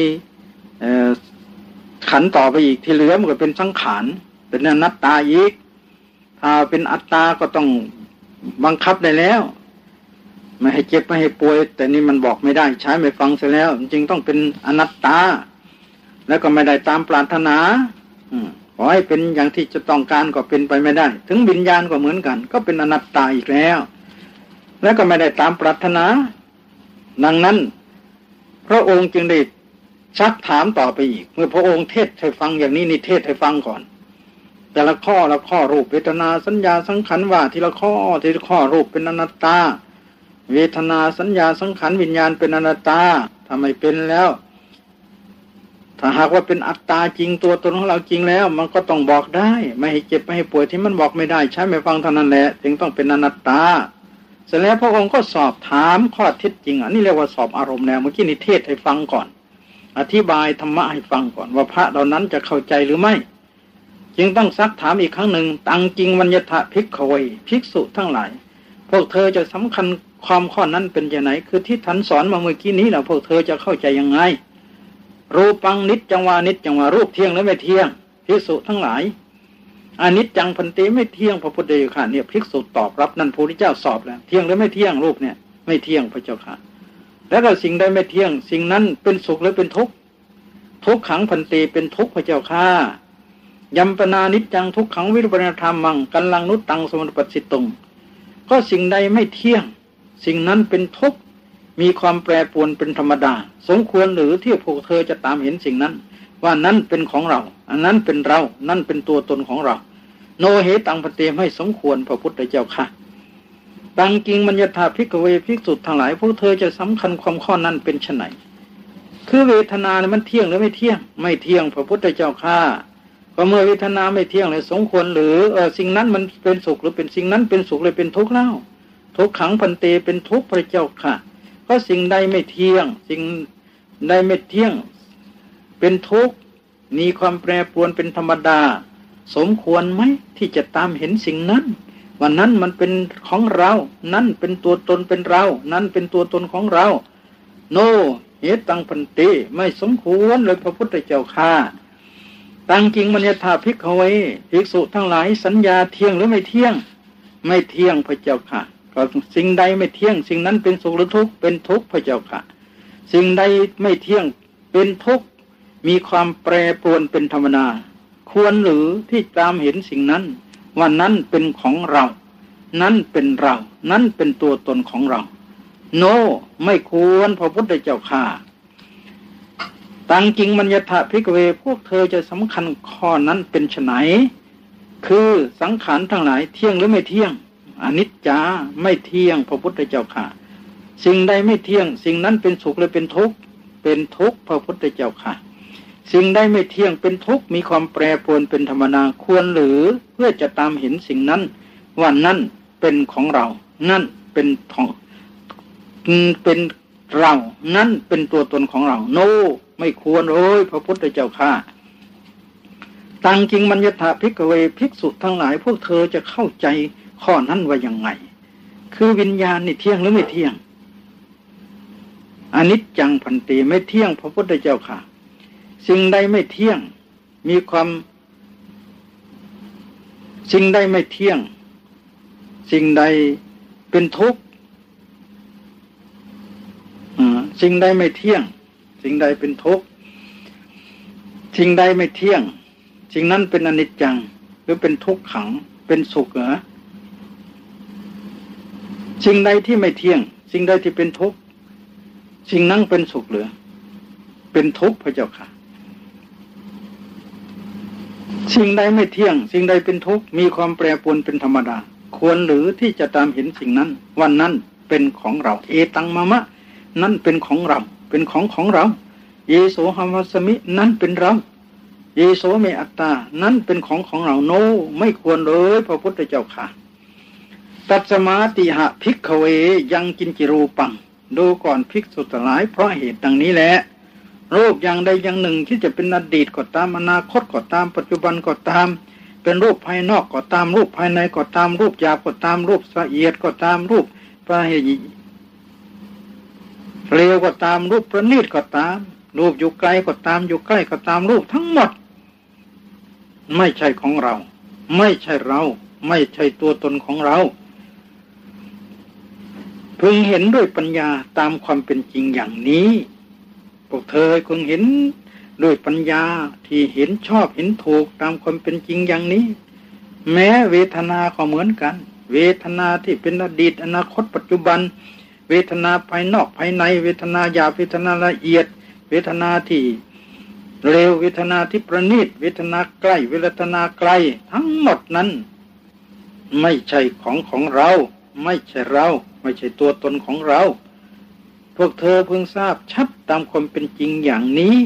[SPEAKER 1] ขันธ์ต่อไปอีกที่เหลือมันก็เป็นสังขารเป็นอนัตตาอีกถ้าเป็นอัตตาก็ต้องบังคับได้แล้วไม่ให้เจ็บไม่ให้ป่วยแต่นี่มันบอกไม่ได้ใช้ไม่ฟังเสียแล้วจริงๆต้องเป็นอนัตตาแล้วก็ไม่ได้ตามปรารถนาขอให้เป็นอย่างที่จะต้องการก็เป็นไปไม่ได้ถึงวิญญาณก็เหมือนกันก็เป็นอนัตตาอีกแล้วแล้วก็ไม่ได้ตามปรารถนาดังนั้นพระองค์จึงได้ซักถามต่อไปอีกเมื่อพระองค์เทศให้ฟังอย่างนี้นี่เทศให้ฟังก่อนแต่ละข้อรูปเวทนาสัญญาสังขารว่าทีละข้อรูปเป็นอนัตตาเวทนาสัญญาสังขารวิญญาณเป็นอนัตตาถ้าไม่เป็นแล้วถ้าหากว่าเป็นอัตตาจริงตัวตนของเราจริงแล้วมันก็ต้องบอกได้ไม่ให้เจ็บไม่ให้ป่วยที่มันบอกไม่ได้ใช้ไม่ฟังเท่านั้นแหละจึงต้องเป็นอนัตตาเสร็จแล้วพระองค์ก็สอบถามข้อเท็จจริงอันนี้เรียกว่าสอบอารมณ์แล้วเมื่อกี้นิเทศให้ฟังก่อนอธิบายธรรมะให้ฟังก่อนว่าพระเหล่านั้นจะเข้าใจหรือไม่จึงต้องซักถามอีกครั้งหนึ่งตังจริงวัญญถะภิกขเวภิกษุทั้งหลายพวกเธอจะสำคัญความข้อนั้นเป็นอย่างไรคือที่ท่านสอนมาเมื่อกี้นี้แหละพวกเธอจะเข้าใจยังไงรูปังนิจจังวานิจจังวารูปเที่ยงหรือไม่เที่ยงภิกษุทั้งหลายอนิจจังพันติไม่เที่ยงพระพุทธเจ้าค่ะเนี่ยภิกษุตอบรับนั่นพระพุทธเจ้าสอบแล้วเที่ยงหรือไม่เที่ยงรูปเนี่ยไม่เที่ยงพระเจ้าค่ะแล้วก็สิ่งใดไม่เที่ยงสิ่งนั้นเป็นสุขหรือเป็นทุกข์ทุกขังพันติเป็นทุกข์พระเจ้าค่ะยัมปนานิจจังทุกขังวิรุปนาธรรมังกัลลังนุตตังสมุปปัสสิตุงก็สิ่งใดไม่เที่ยงสิ่งนั้นเป็นทุกข์มีความแปรปรวนเป็นธรรมดาสมควรหรือที่พวกเธอจะตามเห็นสิ่งนั้นว่านั้นเป็นของเราอันนั้นเป็นเรานั่นเป็นตัวตนของเราโนเหตังปฏิไม่สมควรพระพุทธเจ้าค่ะตังกิงมัญญถาภิกขเวภิกษุทั้งหลายพวกเธอจะสำคัญความข้อนั้นเป็นไฉนคือเวทนาเนี่ยมันเที่ยงหรือไม่เที่ยงไม่เที่ยงพระพุทธเจ้าข้าก็เมื่อเวทนาไม่เที่ยงเลยสมควรหรือสิ่งนั้นมันเป็นสุขหรือเป็นสิ่งนั้นเป็นสุขเลยเป็นทุกข์เล่าทุกขังพันเตเป็นทุกข์พระเจ้าค่ะก็สิ่งใดไม่เที่ยงสิ่งใดไม่เที่ยงเป็นทุกข์มีความแปรปรวนเป็นธรรมดาสมควรไหมที่จะตามเห็นสิ่งนั้นว่านั้นมันเป็นของเรานั่นเป็นตัวตนเป็นเรานั่นเป็นตัวตนของเราโนเหตุตังพันเตไม่สมควรเลยพระพุทธเจ้าข้าตังจริงมัญญถาภิกขเวภิกษุทั้งหลายสัญญาเที่ยงหรือไม่เที่ยงไม่เที่ยงพระเจ้าค่ะก็สิ่งใดไม่เที่ยงสิ่งนั้นเป็นสุขหรือทุกข์เป็นทุกข์พระเจ้าค่ะสิ่งใดไม่เที่ยงเป็นทุกข์มีความแปรปรวนเป็นธรรมดาควรหรือที่ตามเห็นสิ่งนั้นว่านั้นเป็นของเรานั้นเป็นเรานั้นเป็นตัวตนของเราโนไม่ควรพระพุทธเจ้าข้าตังจริงมัญญถาภิกขเวพวกเธอจะสำคัญข้อนั้นเป็นไฉนคือสังขารทั้งหลายเที่ยงหรือไม่เที่ยงอนิจจาไม่เที่ยงพระพุทธเจ้าข้าสิ่งใดไม่เที่ยงสิ่งนั้นเป็นสุขหรือเป็นทุกข์เป็นทุกข์พระพุทธเจ้าข้าสิ่งใดไม่เที่ยงเป็นทุกข์มีความแปรปรวนเป็นธรรมดาควรหรือเพื่อจะตามเห็นสิ่งนั้นว่านั่นเป็นของเรานั่นเป็นของเป็นเรานั่นเป็นตัวตนของเราโนไม่ควรเลยพระพุทธเจ้าข้าตังจริงมัญญถาภิกขเวภิกษุทั้งหลายพวกเธอจะเข้าใจข้อนั้นว่ายังไงคือวิญญาณนี่เที่ยงหรือไม่เที่ยงอนิจจังพันติไม่เที่ยงพระพุทธเจ้าค่ะสิ่งใดไม่เที่ยงมีความสิ่งใดไม่เที่ยงสิ่งใดเป็นทุกข์สิ่งใดไม่เที่ยงสิ่งใดเป็นทุกข์สิ่งใดไม่เที่ยงสิ่งนั้นเป็นอนิจจังหรือเป็นทุกขังเป็นสุขเหรอสิ่งใดที่ไม่เที่ยงสิ่งใดที่เป็นทุกข์สิ่งนั้นเป็นสุขหรือเป็นทุกข์พระเจ้าค่ะสิ่งใดไม่เที่ยงสิ่งใดเป็นทุกข์มีความแปรปรวนเป็นธรรมดาควรหรือที่จะตามเห็นสิ่งนั้นวันนั้นเป็นของเราเอตังมะมะนั่นเป็นของเราเป็นของเราเยโสหัมวัสมินั่นเป็นเราเยโสเมอัตตานั่นเป็นของเราโนไม่ควรเลยพระพุทธเจ้าค่ะตัสมาติหะภิกขเวยังกินจิรูปังดูก่อนภิกษุทั้งหลายเพราะเหตุดังนี้แหละรูปอย่างใดอย่างหนึ่งที่จะเป็นอดีตก็ตามอนาคตก็ตามปัจจุบันก็ตามเป็นรูปภายนอกก็ตามรูปภายในก็ตามรูปหยาบก็ตามรูปละเอียดก็ตามรูปประณีตเร็วก็ตามรูปประณีตก็ตามรูปอยู่ไกลก็ตามอยู่ใกล้ก็ตามรูปทั้งหมดไม่ใช่ของเราไม่ใช่เราไม่ใช่ตัวตนของเราพึงเห็นด้วยปัญญาตามความเป็นจริงอย่างนี้พวกเธอพึงเห็นด้วยปัญญาที่เห็นชอบเห็นถูกตามความเป็นจริงอย่างนี้แม้เวทนาก็เหมือนกันเวทนาที่เป็นอดีตอนาคตปัจจุบันเวทนาภายนอกภายในเวทนาหยาบเวทนาละเอียดเวทนาที่เร็วเวทนาที่ประณีตเวทนาใกล้เวทนาไกลทั้งหมดนั้นไม่ใช่ของเราไม่ใช่เราไม่ใช่ตัวตนของเราพวกเธอเพิ่งทราบชัดตามความเป็นจริงอย่างนี้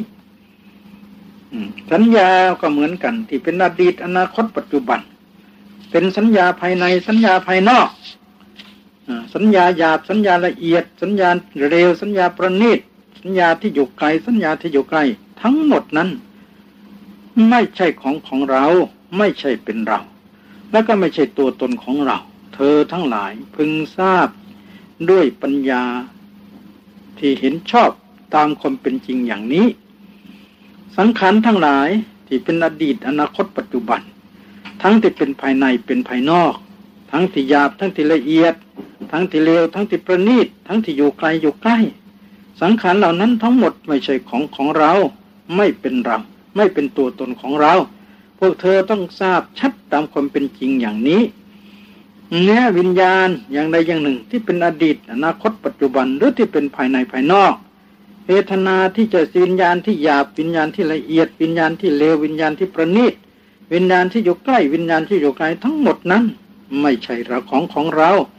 [SPEAKER 1] สัญญาก็เหมือนกันที่เป็นอดีตอนาคตปัจจุบันเป็นสัญญาภายในสัญญาภายนอกสัญญาหยาบสัญญาละเอียดสัญญาเร็วสัญญาประณีตสัญญาที่อยู่ไกลสัญญาที่อยู่ใกล้ทั้งหมดนั้นไม่ใช่ของเราไม่ใช่เป็นเราและก็ไม่ใช่ตัวตนของเราเธอทั้งหลายพึงทราบด้วยปัญญาที่เห็นชอบตามความเป็นจริงอย่างนี้สังขารทั้งหลายที่เป็นอดีตอนาคตปัจจุบันทั้งที่เป็นภายในเป็นภายนอกทั้งที่หยาบทั้งที่ละเอียดทั้งที่เลวทั้งที่ประณีตทั้งที่อยู่ไกลอยู่ใกล้สังขารเหล่านั้นทั้งหมดไม่ใช่ของเราไม่เป็นเราไม่เป็นตัวตนของเราพวกเธอต้องทราบชัดตามความเป็นจริงอย่างนี้แม้วิญญาณอย่างใดอย่างหนึ่งที่เป็นอดีตอนาคตปัจจุบันหรือที่เป็นภายในภายนอกเวทนาที่จะวิญญาณที่หยาบวิญญาณที่ละเอียดวิญญาณที่เลววิญญาณที่ประณีตวิญญาณที่อยู่ใกล้วิญญาณที่อยู่ไกลทั้งหมดนั้นไม่ใช่เราของเรา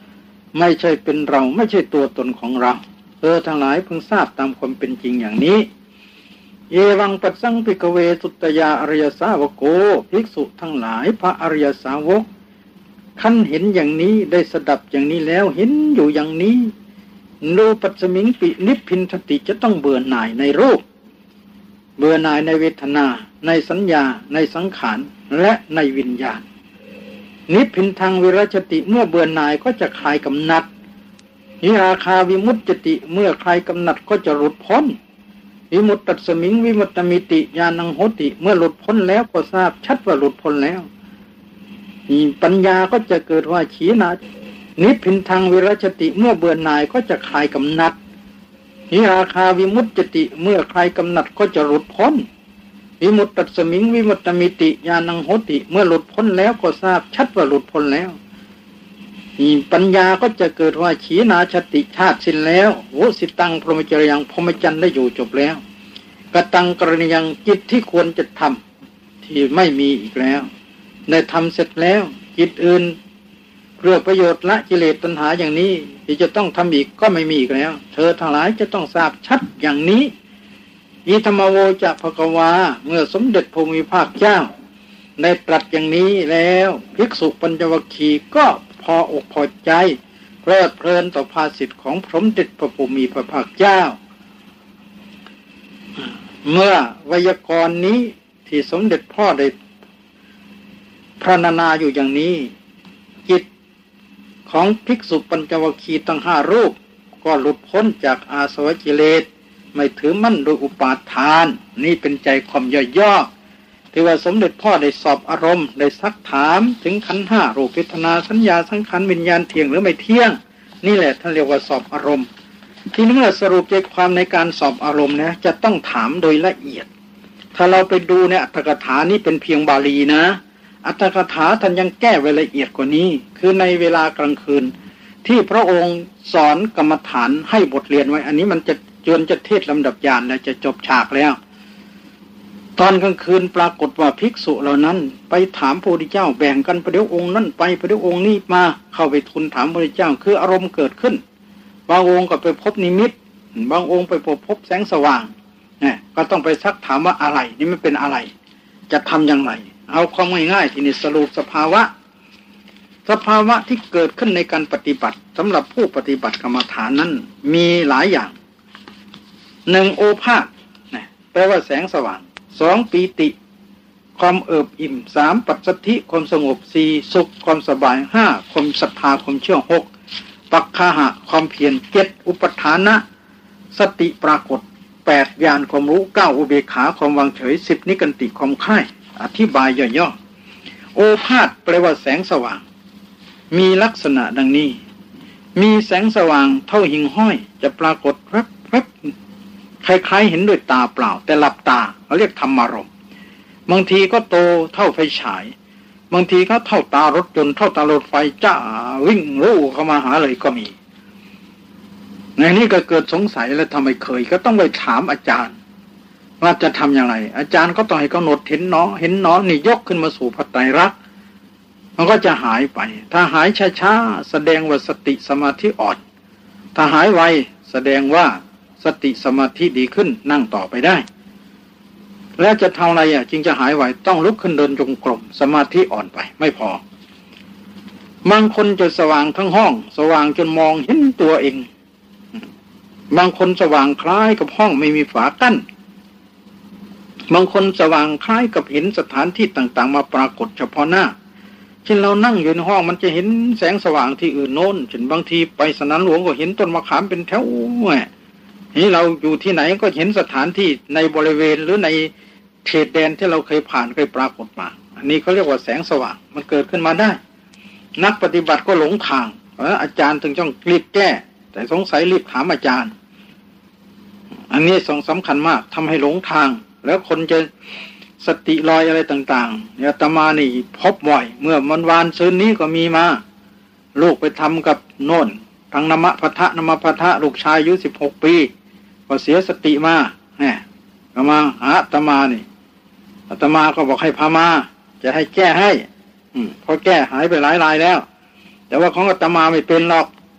[SPEAKER 1] ไม่ใช่เป็นเราไม่ใช่ตัวตนของเราทั้งหลายพึงทราบตามความเป็นจริงอย่างนี้เยวังปัสสังภิกขเวสุตตยาอริยสาวโกภิกษุทั้งหลายพระอริยสาวกขั้นเห็นอย่างนี้ได้สดับอย่างนี้แล้วเห็นอยู่อย่างนี้โนปัสสมิงปินิพพินทติจะต้องเบื่อหน่ายในรูปเบื่อหน่ายในเวทนาในสัญญาในสังขารและในวิญญาณนิพพินทางวิรัชติเมื่อเบื่อหน่ายก็จะคลายกำหนัดนิราคาวิมุตติเมื่อคลายกำหนัดก็จะหลุดพ้นวิมุตตัสมิงวิมุตตมิติญาณังโหติเมื่อหลุดพ้นแล้วก็ทราบชัดว่าหลุดพ้นแล้วปัญญาก็จะเกิดว่าขีณานิพพินทางวิรัชติเมื่อเบื่อหน่ายก็จะคลายกำหนัดนิราคาวิมุตติเมื่อคลายกำหนัดก็จะหลุดพ้นวิมุตตัสมิงวิมุตตมิติญาณังโหติเมื่อหลุดพ้นแล้วก็ทราบชัดว่าหลุดพ้นแล้วปัญญาก็จะเกิดว่าขีณาชติชาติสิ้นแล้วโวสิตังพรหมจรรยังพรหมจรรย์ได้อยู่จบแล้วกตังกรณียังจิตที่ควรจะทำที่ไม่มีอีกแล้วได้ทำเสร็จแล้วจิตอื่นเพื่อประโยชน์ละกิเลสตัณหาอย่างนี้ที่จะต้องทำอีกก็ไม่มีอีกแล้วเธอทั้งหลายจะต้องทราบชัดอย่างนี้อิธรรมโวจะภควาเมื่อสมเด็จพระผู้มีพระเจ้าได้ตรัสอย่างนี้แล้วภิกษุปัญจวัคคีย์ก็พออกพอใจเพลิดเพลินต่อภาษิตของสมเด็จพระผู้มีพระภาคเจ้าเมื่อไวยากรณ์นี้ที่สมเด็จพ่อได้พรรณนาอยู่อย่างนี้จิตของภิกษุปัญจวัคคีย์ทั้ง5รูปก็หลุดพ้นจากอาสวะกิเลสไม่ถือมั่นโดยอุปาทานนี่เป็นใจความย่อๆที่ว่าสมเด็จพ่อได้สอบอารมณ์ได้ซักถามถึงขันธ์5รูปเวทนาสัญญาสังขารวิญญาณเที่ยงหรือไม่เที่ยงนี่แหละท่านเรียกว่าสอบอารมณ์ทีนี้เมื่อสรุปใจความในการสอบอารมณ์นะจะต้องถามโดยละเอียดถ้าเราไปดูในอัตถกถานี่เป็นเพียงบาลีนะอัตถกถาท่านยังแก้ไว้ละเอียดกว่านี้คือในเวลากลางคืนที่พระองค์สอนกรรมฐานให้บทเรียนไว้อันนี้มันจะจะเทศลำดับญาณแล้วจะจบฉากแล้วตอนกลางคืนปรากฏว่าภิกษุเหล่านั้นไปถามพระพุทธเจ้าแบ่งกันประเดี๋ยวองค์นั้นไปประเดี๋ยวองค์นี้มาเข้าไปทูลถามพระพุทธเจ้าคืออารมณ์เกิดขึ้นบางองค์ก็ไปพบนิมิตบางองค์ไปพบแสงสว่างเนี่ยก็ต้องไปซักถามว่าอะไรนี่มันเป็นอะไรจะทำอย่างไรเอาความง่ายๆที่นี่สรุปสภาวะที่เกิดขึ้นในการปฏิบัติสำหรับผู้ปฏิบัติกรรมฐานนั้นมีหลายอย่าง1โอภาสแปลว่าแสงสว่าง2ปีติความเอิบอิ่ม3ปัสสัทธิความสงบ4สุขความสบาย5ความศรัทธาความเชื่อ6ปักขหะความเพียร7อุปทานะสติปรากฏ8ญาณความรู้9อุเบกขาความวางเฉย10นิกันติความค่ายอธิบายย่อๆโอภาสแปลว่าแสงสว่างมีลักษณะดังนี้มีแสงสว่างเท่าหิ่งห้อยจะปรากฏแวบๆคล้ายๆเห็นด้วยตาเปล่าแต่หลับตาเขาเรียกธรรมารมณ์บางทีก็โตเท่าไฟฉายบางทีก็เท่าตารถยนต์เท่าตารถไฟจ้าวิ่งลู่เข้ามาหาเลยก็มีในนี้ก็เกิดสงสัยแล้วทำไมเคยก็ต้องไปถามอาจารย์ว่าจะทำอย่างไรอาจารย์ก็ต้องให้กำหนดเห็นเนาะนี่ยกขึ้นมาสู่พระไตรลักษณ์มันก็จะหายไปถ้าหายช้าๆแสดงว่าสติสมาธิอ่อนถ้าหายไวแสดงว่าสติสมาธิดีขึ้นนั่งต่อไปได้แล้วจะทำอะไรจึงจะหายไวต้องลุกขึ้นเดินจงกรมสมาธิอ่อนไปไม่พอบางคนจะสว่างทั้งห้องสว่างจนมองเห็นตัวเองบางคนสว่างคล้ายกับห้องไม่มีฝากั้นบางคนสว่างคล้ายกับเห็นสถานที่ต่างๆมาปรากฏเฉพาะหน้าเช่นเรานั่งอยู่ในห้องมันจะเห็นแสงสว่างที่อื่นโน้นเช่นบางทีไปสนามหลวงก็เห็นต้นมะขามเป็นแถวนี่เราอยู่ที่ไหนก็เห็นสถานที่ในบริเวณหรือในเขตแดนที่เราเคยผ่านเคยปรากฏมาอันนี้เขาเรียกว่าแสงสว่างมันเกิดขึ้นมาได้นักปฏิบัติก็หลงทางอาจารย์ถึงต้องรีบแก้แต่สงสัยรีบถามอาจารย์อันนี้สำคัญมากทำให้หลงทางแล้วคนจะสติลอยอะไรต่างๆอาตมานี่พบบ่อยเมื่อวันวานซืนนี้ก็มีมาลูกไปทำกับโน่นทางนมพัทะลูกชายอายุ16 ปีก็เสียสติมาเนี่ยก็มาหาอาตมานี่อาตมาก็บอกให้พามาจะให้แก้ให้พอแก้หายไปหลายรายแล้วแต่ว่าของอาตมาไม่เป็นหรอก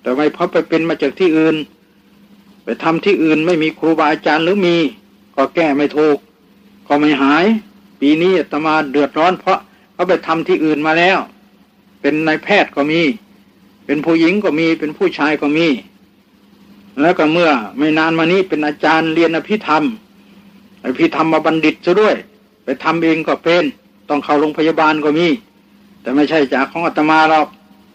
[SPEAKER 1] แต่ไม่เพราะไปเป็นมาจากที่อื่นไปทำที่อื่นไม่มีครูบาอาจารย์หรือมีก็แก้ไม่ถูกก็ไม่หายปีนี้อาตมาเดือดร้อนเพราะเขาไปทำที่อื่นมาแล้วเป็นนายแพทย์ก็มีเป็นผู้หญิงก็มีเป็นผู้ชายก็มีแล้วก็เมื่อไม่นานมานี้เป็นอาจารย์เรียนอภิธรรมมาบัณฑิตซะด้วยไปทำเองก็เป็นต้องเข้าโรงพยาบาลก็มีแต่ไม่ใช่จากของอาตมาหรอก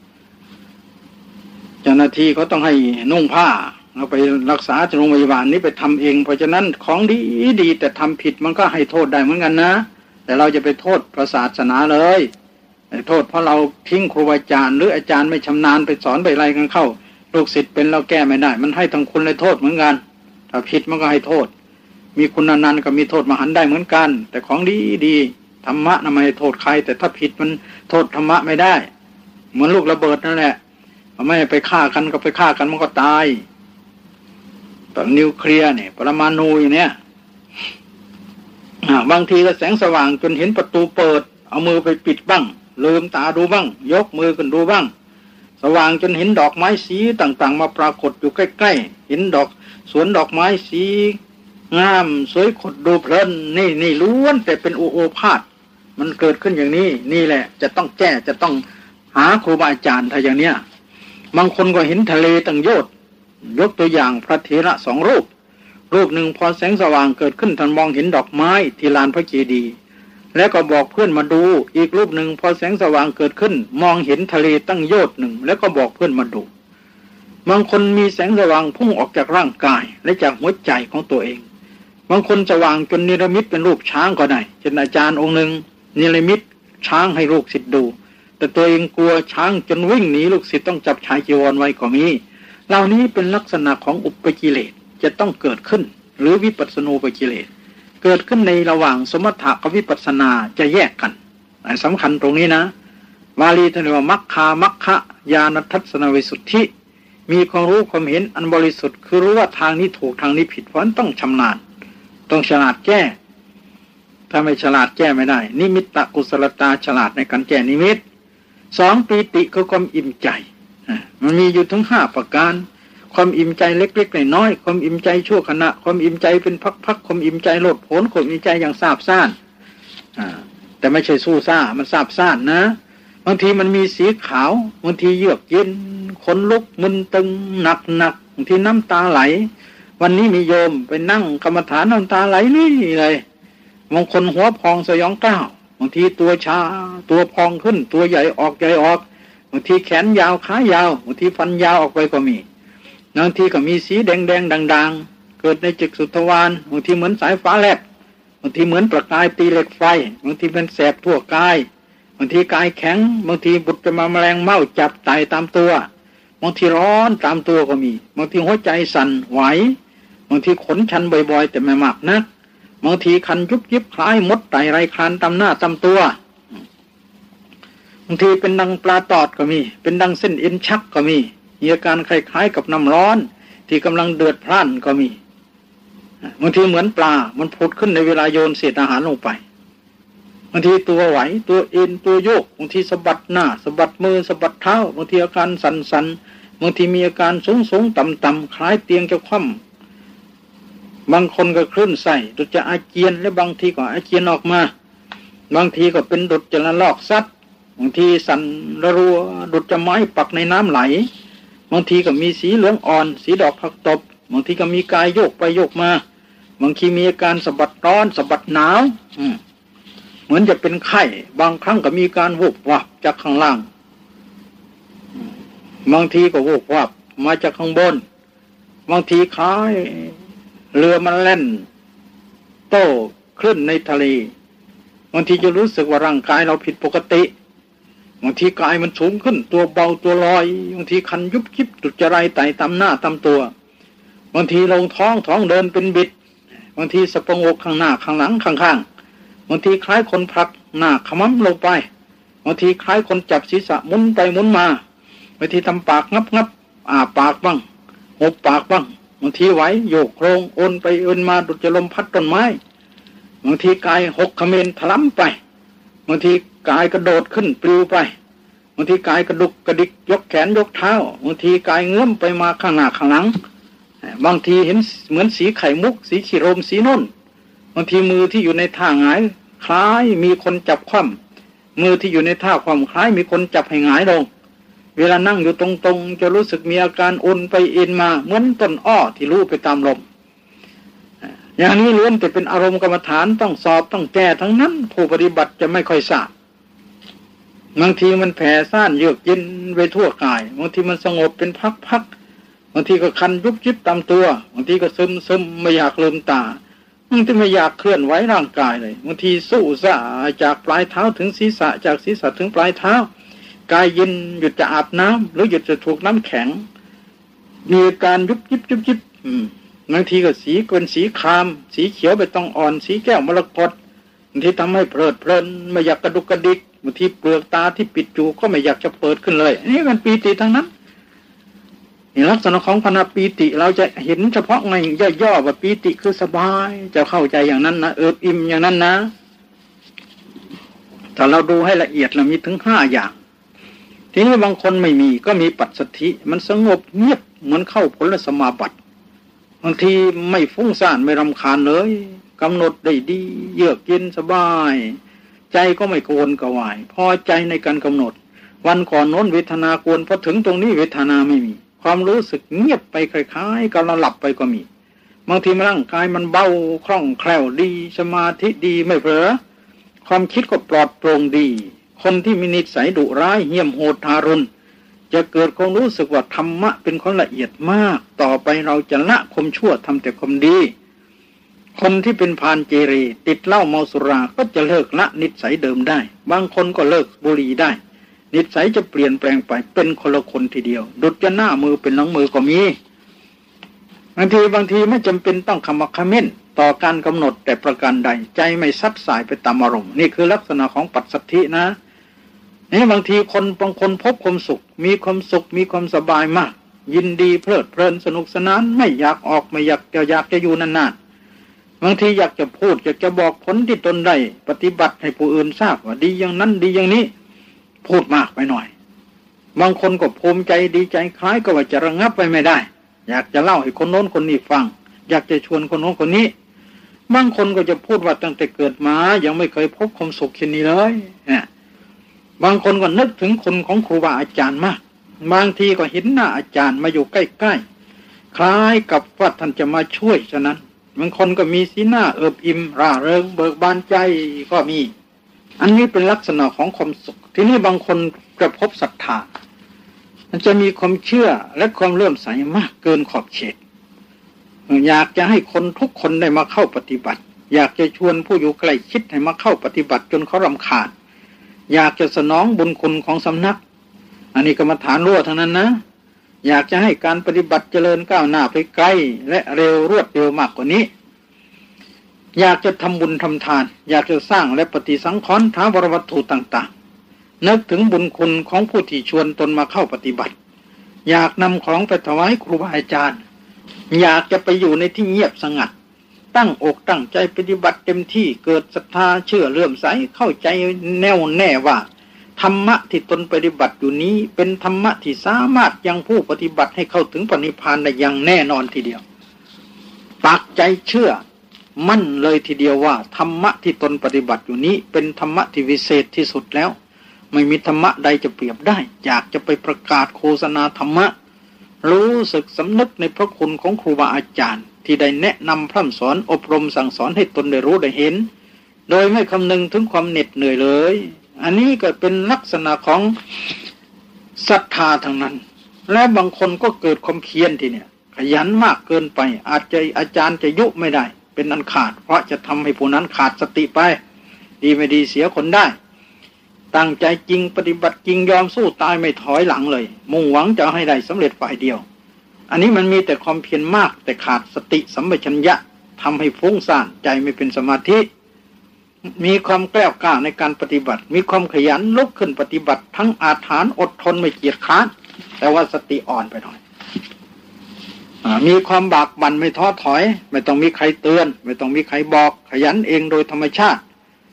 [SPEAKER 1] เจ้าหน้าที่เขาต้องให้นุ่งผ้าเอาไปรักษาจากโรงพยาบาลนี้ไปทำเองเพราะฉะนั้นของดีแต่ทำผิดมันก็ให้โทษได้เหมือนกันนะแต่เราจะไปโทษพระศาสนาเลยโทษเพราะเราทิ้งครูอาจารย์หรืออาจารย์ไม่ชำนาญไปสอนไปอะไรกันเข้าลูกศิษย์เป็นเราแก้ไม่ได้มันให้ทั้งคุณและโทษเหมือนกันถ้าผิดมันก็ให้โทษมีคุณอนันต์ก็มีโทษมหันต์ได้เหมือนกันแต่ของดีธรรมะน่ะไม่ให้โทษใครแต่ถ้าผิดมันโทษธรรมะไม่ได้เหมือนลูกระเบิดนั่นแหละไม่ไปฆ่ากันก็ไปฆ่ากันมันก็ตายแบบนิวเคลียร์เนี่ยปรมาณูอย่างเนี้ยบางทีก็แสงสว่างจนเห็นประตูเปิดเอามือไปปิดบ้างลืมตาดูบ้างยกมือขึ้นดูบ้างสว่างจนเห็นดอกไม้สีต่างๆมาปรากฏอยู่ใกล้ๆเห็นดอกสวนดอกไม้สีงามสวยขดดูเพลินนี่ล้วนแต่เป็นโอภาสมันเกิดขึ้นอย่างนี้นี่แหละจะต้องแก้จะต้องหาครูบาอาจารย์ถ้าอย่างเนี้ยบางคนก็เห็นทะเลตั้งโยชน์ยกตัวอย่างพระเถระ2 รูปหนึ่งพอแสงสว่างเกิดขึ้นท่านมองเห็นดอกไม้ที่ลานพระเจดีย์แล้วก็บอกเพื่อนมาดูอีกรูปหนึ่งพอแสงสว่างเกิดขึ้นมองเห็นทะเลตั้งโยชน์หนึ่งแล้วก็บอกเพื่อนมาดูบางคนมีแสงสว่างพุ่งออกจากร่างกายและจากหัวใจของตัวเองบางคนสว่างจนนิรมิตเป็นรูปช้างก็ได้เช่นอาจารย์องค์หนึ่งนิรมิตช้างให้ลูกศิษย์ดูแต่ตัวเองกลัวช้างจนวิ่งหนีลูกศิษย์ต้องจับชายจีวรไว้ก็มีเหล่านี้เป็นลักษณะของอุปกิเลสจะต้องเกิดขึ้นหรือวิปัสสนูปกิเลสเกิดขึ้นในระหว่างสมถะกับวิปัสสนาจะแยกกันสำคัญตรงนี้นะวาลีท่านเรียกว่ามัคคะญาณทัศนวิสุทธิมีความรู้ความเห็นอันบริสุทธิ์คือรู้ว่าทางนี้ถูกทางนี้ผิดเพราะนั้นต้องชำนาญต้องฉลาดแก้ถ้าไม่ฉลาดแก้ไม่ได้นิมิตตกุศลตาฉลาดในการแก้นิมิต2ปีติคือความอิ่มใจมันมีอยู่ถึง5ประการความอิ่มใจเล็กๆน้อยๆความอิ่มใจชั่วขณะความอิ่มใจเป็นพักๆความอิ่มใจโลดโผนความอิ่มใจอย่างซาบซ่านแต่ไม่ใช่สู้ซ่ามันซาบซ่านนะบางทีมันมีสีขาวบางทีเยือกเย็นขนลุกมึนตึงหนักบางทีน้ำตาไหลวันนี้มีโยมไปนั่งกรรมฐานน้ำตาไหลนี่เลยบางคนหัวพองสยองกล้าวบางทีตัวชาตัวพองขึ้นตัวใหญ่ออกบางทีแขนยาวขายาวบางทีฟันยาวออกไปก็มีบางทีก็มีสีแดงด่างๆเกิดในจักษุทวารบางทีเหมือนสายฟ้าแลบบางทีเหมือนประกายตีเหล็กไฟบางทีเป็นแสบทั่วกายบางทีกายแข็งบางทีบุดจะมาแมลงเม่าจับไตตามตัวบางทีร้อนตามตัวก็มีบางทีหัวใจสั่นไหวบางทีขนชันบ่อยๆแต่ไม่มากนักบางทีคันยุบยิบคล้ายมดไตไรคลานตามหน้าตามตัวบางทีเป็นดังปลาตอดก็มีเป็นดังเส้นเอ็นชักก็มีอาการคล้ายๆกับน้ำร้อนที่กำลังเดือดพล่านก็มีบางทีเหมือนปลามันผุดขึ้นในเวลาโยนเศษอาหารลงไปบางทีตัวไหวตัวเอ็นตัวโยกบางทีสะบัดหน้าสะบัดมือสะบัดเท้าบางทีอาการสั่นบางทีมีอาการสูงต่ำคล้ายเตียงจะคว่ำบางคนก็คลื่นไส้ดุจจะอาเจียนและบางทีก็อาเจียนออกมาบางทีก็เป็นดุจจะละลอกซัดบางทีสั่นระรัวดุจจะไม้ปักในน้ำไหลบางทีก็มีสีเหลืองอ่อนสีดอกผักตบบางทีก็มีกายโยกไปโยกมาบางทีมีอาการสะบัดร้อนสะบัดหนาวเหมือนจะเป็นไข้บางครั้งก็มีการวูบวับจากข้างล่างบางทีก็วูบวับมาจากข้างบนบางทีคล้ายเรือมันแล่นโต้คลื่นในทะเลบางทีจะรู้สึกว่าร่างกายเราผิดปกติบางทีกายมันสูงขึ้นตัวเบาตัวลอยบางทีคันยุบยิบดุจไรไต่ตามหน้าตามตัวบางทีลงท้องเดินเป็นบิดบางทีสะโพกข้างหน้าข้างหลังข้างบางทีคล้ายคนผลักหน้าขมำลงไปบางทีคล้ายคนจับศีรษะหมุนไปหมุนมาบางทีทำปากงับปากบ้างหุบปากบ้างบางทีไหวโยกโครงโอนไปโอนมาดุจจะลมพัดต้นไม้บางทีกายหกเขมรถลำไปบางทีกายกระโดดขึ้นปลิวไปบางทีกายกระดุกกระดิกยกแขนยกเท้าบางทีกายเงื้อมไปมาข้างหน้าข้างหลังบางทีเห็นเหมือนสีไข่มุกสีขีโรมสีนุ่นบางทีมือที่อยู่ในท่าหงายคล้ายมีคนจับคว่ำมือที่อยู่ในท่าคว่ำคล้ายมีคนจับให้หงายลงเวลานั่งอยู่ตรงๆจะรู้สึกมีอาการอุ่นไปเอ็นมาเหมือนต้นอ้อที่ลู่ไปตามลมอย่างนี้ล้วนแต่เป็นอารมณ์กรรมฐานต้องสอบต้องแก้ทั้งนั้นผู้ปฏิบัติจะไม่ค่อยทราบบางทีมันแผ่ซ่านเยือกเย็นไปทั่วกายบางทีมันสงบเป็นพักๆบางทีก็คันยุบยิบตามตัวบางทีก็ซึมไม่อยากลืมตาบางทีไม่อยากเคลื่อนไหวร่างกายเลยบางทีสู้ซ่าจากปลายเท้าถึงศีรษะจากศีรษะถึงปลายเท้ากายเย็นหยุดจะอาบน้ำหรือหยุดจะถูกน้ำแข็งมีอาการยุบยิบบางทีก็สีเป็นสีครามสีเขียวไปต้องอ่อนสีแก้วมรกตบางทีทำให้เพลินไม่อยากกระดุกกระดิกบางทีเปลือกตาที่ปิดอยู่ก็ไม่อยากจะเปิดขึ้นเลยนี่มันปีติทั้งนั้นนี่ลักษณะของพนาปีติเราจะเห็นเฉพาะไงย่อๆว่าปีติคือสบายจะเข้าใจอย่างนั้นนะอิ่มอย่างนั้นนะถ้าเราดูให้ละเอียดเรามีถึง5อย่างทีนี้บางคนไม่มีก็มีปัสสัทธิมันสงบเงียบเหมือนเข้าผลสมาบัติบางทีไม่ฟุ้งซ่านไม่รำคาญเลยกำหนดได้ดีเยือกเย็นสบายใจก็ไม่กวนกวายพอใจในการกำหนดวันก่อนโน้นเวทนากวนพอถึงตรงนี้เวทนาไม่มีความรู้สึกเงียบไปคล้ายๆกับเราหลับไปก็มีบางทีร่างกายมันเบาคล่องแคล่วดีสมาธิดีไม่เผลอความคิดก็ปลอดโปร่งดีคนที่มีนิสัยดุร้ายเหี้ยมโหดทารุณจะเกิดความรู้สึกว่าธรรมะเป็นคนละเอียดมากต่อไปเราจะละความชั่วทำแต่ความดีคนที่เป็นพาลเจเรติดเหล้าเมาสุราก็จะเลิกละนิสัยเดิมได้บางคนก็เลิกบุหรี่ได้นิสัยจะเปลี่ยนแปลงไปเป็นคนละคนทีเดียวดุจจะหน้ามือเป็นหลังมือก็มีบางทีไม่จำเป็นต้องขมักเขม้นต่อการกำหนดแต่ประการใดใจไม่ซัดสายไปตามอารมณ์นี่คือลักษณะของปัสสัทธินะนี่บางทีบางคนพบความสุขมีความสบายมากยินดีเพลิดเพลินสนุกสนานไม่อยากออกไม่อยากจะอยู่นานๆบางทีอยากจะพูดอยากจะบอกผลที่ตนได้ปฏิบัติให้ผู้อื่นทราบว่าดีอย่างนั้นดีอย่างนี้พูดมากไปหน่อยบางคนก็ภูมิใจดีใจคล้ายกับว่าจะระงับไว้ไม่ได้อยากจะเล่าให้คนโน้นคนนี้ฟังอยากจะชวนคนโน้นคนนี้บางคนก็จะพูดว่าตั้งแต่เกิดมายังไม่เคยพบความสุขเช่นนี้เลยบางคนก็นึกถึงคนของครูบาอาจารย์มากบางทีก็เห็นหน้าอาจารย์มาอยู่ใกล้ๆคล้ายกับว่าท่านจะมาช่วยฉะนั้นบางคนก็มีสีหน้าเอิบอิ่มร่าเริงเบิกบานใจก็มีอันนี้เป็นลักษณะของความสุขทีนี้บางคนกระพบศรัทธามันจะมีความเชื่อและความเลื่อมใสมากเกินขอบเขตอยากจะให้คนทุกคนได้มาเข้าปฏิบัติอยากจะชวนผู้อยู่ใกล้ชิดให้มาเข้าปฏิบัติจนเขารำคาญอยากจะสนองบุญคุณของสำนักอันนี้กรรมฐานรั่วทั้งนั้นนะอยากจะให้การปฏิบัติเจริญก้าวหน้าไปไกลและเร็วรวดเร็วมากกว่านี้อยากจะทำบุญทำทานอยากจะสร้างและปฏิสังขรณ์ถาวรวัตถุต่างๆนึกถึงบุญคุณของผู้ที่ชวนตนมาเข้าปฏิบัติอยากนำของไปถวายครูบาอาจารย์อยากจะไปอยู่ในที่เงียบสงัดตั้งอกตั้งใจปฏิบัติเต็มที่เกิดศรัทธาเชื่อเลื่อมใสเข้าใจแน่วแน่ว่าธรรมะที่ตนปฏิบัติอยู่นี้เป็นธรรมะที่สามารถยังผู้ปฏิบัติให้เข้าถึงปณิพพานได้อย่างแน่นอนทีเดียวปักใจเชื่อมั่นเลยทีเดียวว่าธรรมะที่ตนปฏิบัติอยู่นี้เป็นธรรมะที่วิเศษที่สุดแล้วไม่มีธรรมะใดจะเปรียบได้อยากจะไปประกาศโฆษณาธรรมะรู้สึกสำนึกในพระคุณของครูบาอาจารย์ที่ได้แนะนำพร่ำสอนอบรมสั่งสอนให้ตนได้รู้ได้เห็นโดยไม่คำนึงถึงความเหน็ดเหนื่อยเลยอันนี้ก็เป็นลักษณะของศรัทธาทางนั้นและบางคนก็เกิดความเพียรทีเนี่ยขยันมากเกินไปอาจจะอาจารย์จะยุไม่ได้เป็นอันขาดเพราะจะทำให้ผู้นั้นขาดสติไปดีไม่ดีเสียคนได้ตั้งใจจริงปฏิบัติจริงยอมสู้ตายไม่ถอยหลังเลยมุ่งหวังจะให้ได้สำเร็จฝ่ายเดียวอันนี้มันมีแต่ความเพียรมากแต่ขาดสติสัมปชัญญะทำให้ฟุ้งซ่านใจไม่เป็นสมาธิมีความแกล้วกล้าในการปฏิบัติมีความขยันลุกขึ้นปฏิบัติทั้งอาถรรพ์อดทนไม่เกียจคร้านแต่ว่าสติอ่อนไปหน่อยมีความบากบั่นไม่ท้อถอยไม่ต้องมีใครเตือนไม่ต้องมีใครบอกขยันเองโดยธรรมชาติ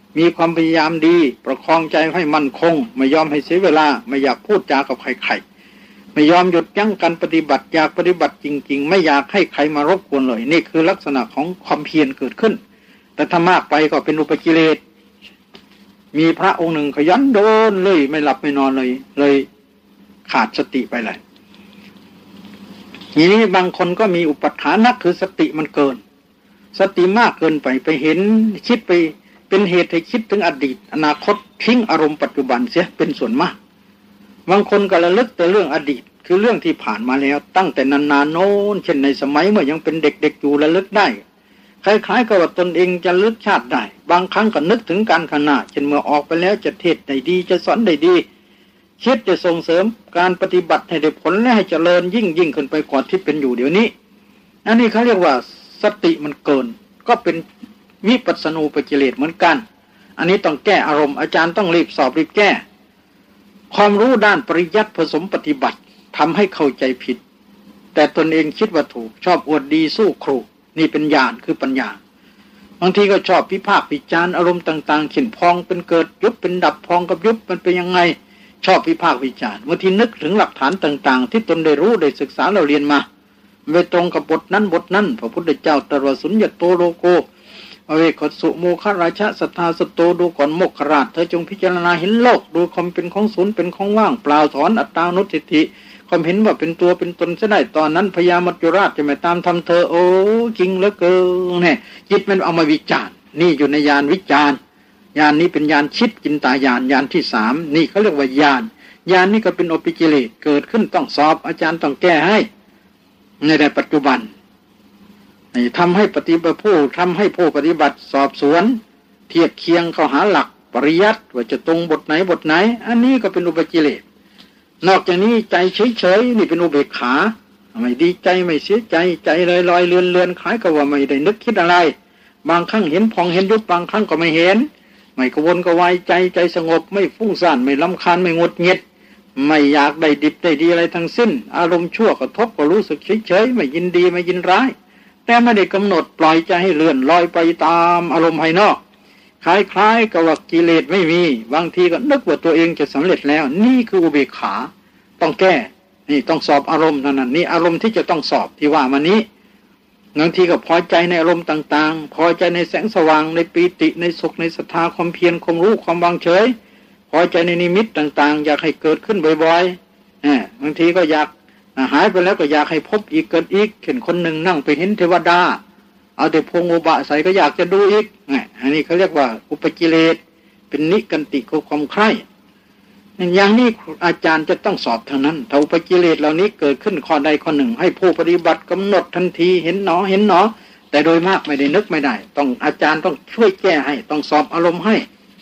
[SPEAKER 1] มีความพยายามดีประคองใจให้มั่นคงไม่ยอมให้เสียเวลาไม่อยากพูดจากับใครๆไม่ยอมหยุดยั้งการปฏิบัติอยากปฏิบัติจริงๆไม่อยากให้ใครมารบกวนเลยนี่คือลักษณะของความเพียรเกิดขึ้นแต่ถ้ามากไปก็เป็นอุปกิเลสมีพระองค์หนึ่งขยันเดินเลยไม่หลับไม่นอนเลยขาดสติไปเลยทีนี้บางคนก็มีอุปทานะคือสติมันเกินสติมากเกินไปเห็นคิดไปเป็นเหตุให้คิดถึงอดีตอนาคตทิ้งอารมณ์ปัจจุบันเสียเป็นส่วนมากบางคนก็ระลึกแต่เรื่องอดีตคือเรื่องที่ผ่านมาแล้วตั้งแต่นานๆโน้นเช่นในสมัยเมื่อยังเป็นเด็กๆอยู่ระลึกได้คล้ายๆกับว่าตนเองจะลึกชาติได้บางครั้งก็นึกถึงการขณะเช่นเมื่อออกไปแล้วจะเทศได้ดีจะสอนได้ดีคิดจะส่งเสริมการปฏิบัติให้ได้ผลและให้เจริญยิ่งขึ้นไปกว่าที่เป็นอยู่เดี๋ยวนี้อันนี้เขาเรียกว่าสติมันเกินก็เป็นวิปัสสนูปกิเลสเหมือนกันอันนี้ต้องแก้อารมณ์อาจารย์ต้องรีบสอบรีบแก้ความรู้ด้านปริยัติผสมปฏิบัติทำให้เข้าใจผิดแต่ตนเองคิดว่าถูกชอบอวดดีสู้ครูนี่เป็นญาณคือปัญญาบางทีก็ชอบพิพากษ์วิจารณ์อารมณ์ต่างๆขินพองเป็นเกิดยุบเป็นดับพองกับยุบมันเป็นยังไงชอบพิพากษ์วิจารณ์บางทีนึกถึงหลักฐานต่างๆที่ตนได้รู้ได้ศึกษาเราเรียนมาไม่ตรงกับบทนั้นพระพุทธเจ้าตรัสว่าสุญญโตโลโกอเวคสุโมฆราชสัทธาสโตดูก่อนโมฆราชเธอจงพิจารณาเห็นโลกดูความเป็นของศูนย์เป็นของว่างเปล่าถอนอัตตานุทิฏฐิความเห็นว่าเป็นตัวเป็นตนซะได้ตอนนั้นพญามัจจุราชจะไม่ตามทำเธอโอ้จริงเหลือเกินเนี่ยจิตมันเอามาวิจารณ์นี่อยู่ในญาณวิจารณ์ญาณนี้เป็นญาณชิดจินตญาณญาณที่สามนี่เขาเรียกว่าญาณนี่ก็เป็นอภิกิเลสเกิดขึ้นต้องสอบอาจารย์ต้องแก้ให้ในปัจจุบันทำให้ผู้ปฏิบัติสอบสวนเทียบเคียงเข้าหาหลักปริยัติว่าจะตรงบทไหนอันนี้ก็เป็นอุปกิเลสนอกจากนี้ใจเฉยๆนี่เป็นอุเบกขาไม่ดีใจไม่เสียใจใจลอยๆเลือนๆคล้ายกับว่าไม่ได้นึกคิดอะไรบางครั้งเห็นพองเห็นยุบบางครั้งก็ไม่เห็นไม่กระวนกระวายใจสงบไม่ฟุ้งซ่านไม่รำคาญไม่งดเงียดไม่อยากได้ดิบได้ดีอะไรทั้งสิ้นอารมณ์ชั่วกระทบก็รู้สึกเฉยๆไม่ยินดีไม่ยินร้ายแต่ไม่ได้กำหนดปล่อยใจให้เลื่อนลอยไปตามอารมณ์ภายนอกคล้ายๆกับว่ากิเลสไม่มีบางทีก็นึกว่าตัวเองจะสำเร็จแล้วนี่คืออุเบกขาต้องแก้นี่ต้องสอบอารมณ์นั่นนี่อารมณ์ที่จะต้องสอบที่ว่ามานี้บางทีก็พอใจในอารมณ์ต่างๆพอใจในแสงสว่างในปีติในสุขในศรัทธาความเพียรความรู้ความวางเฉยพอใจในนิมิตต่างๆอยากให้เกิดขึ้นบ่อยๆบางทีก็อยากหายไปแล้วก็อยากให้พบอีกเกิดอีกเห็นคนหนึ่งนั่งไปเห็นเทวดาเอาแต่พวงอุบะใส่ก็อยากจะดูอีกอันนี้เขาเรียกว่าอุปกิเลสเป็นนิกันติคือความใคร่อย่างนี้อาจารย์จะต้องสอบทางนั้นถ้าอุปกิเลสเหล่านี้เกิดขึ้นข้อใดข้อหนึ่งให้ผู้ปฏิบัติกำหนดทันทีเห็นหนอแต่โดยมากไม่ได้นึกไม่ได้ต้องอาจารย์ต้องช่วยแก้ให้ต้องสอบอารมณ์ให้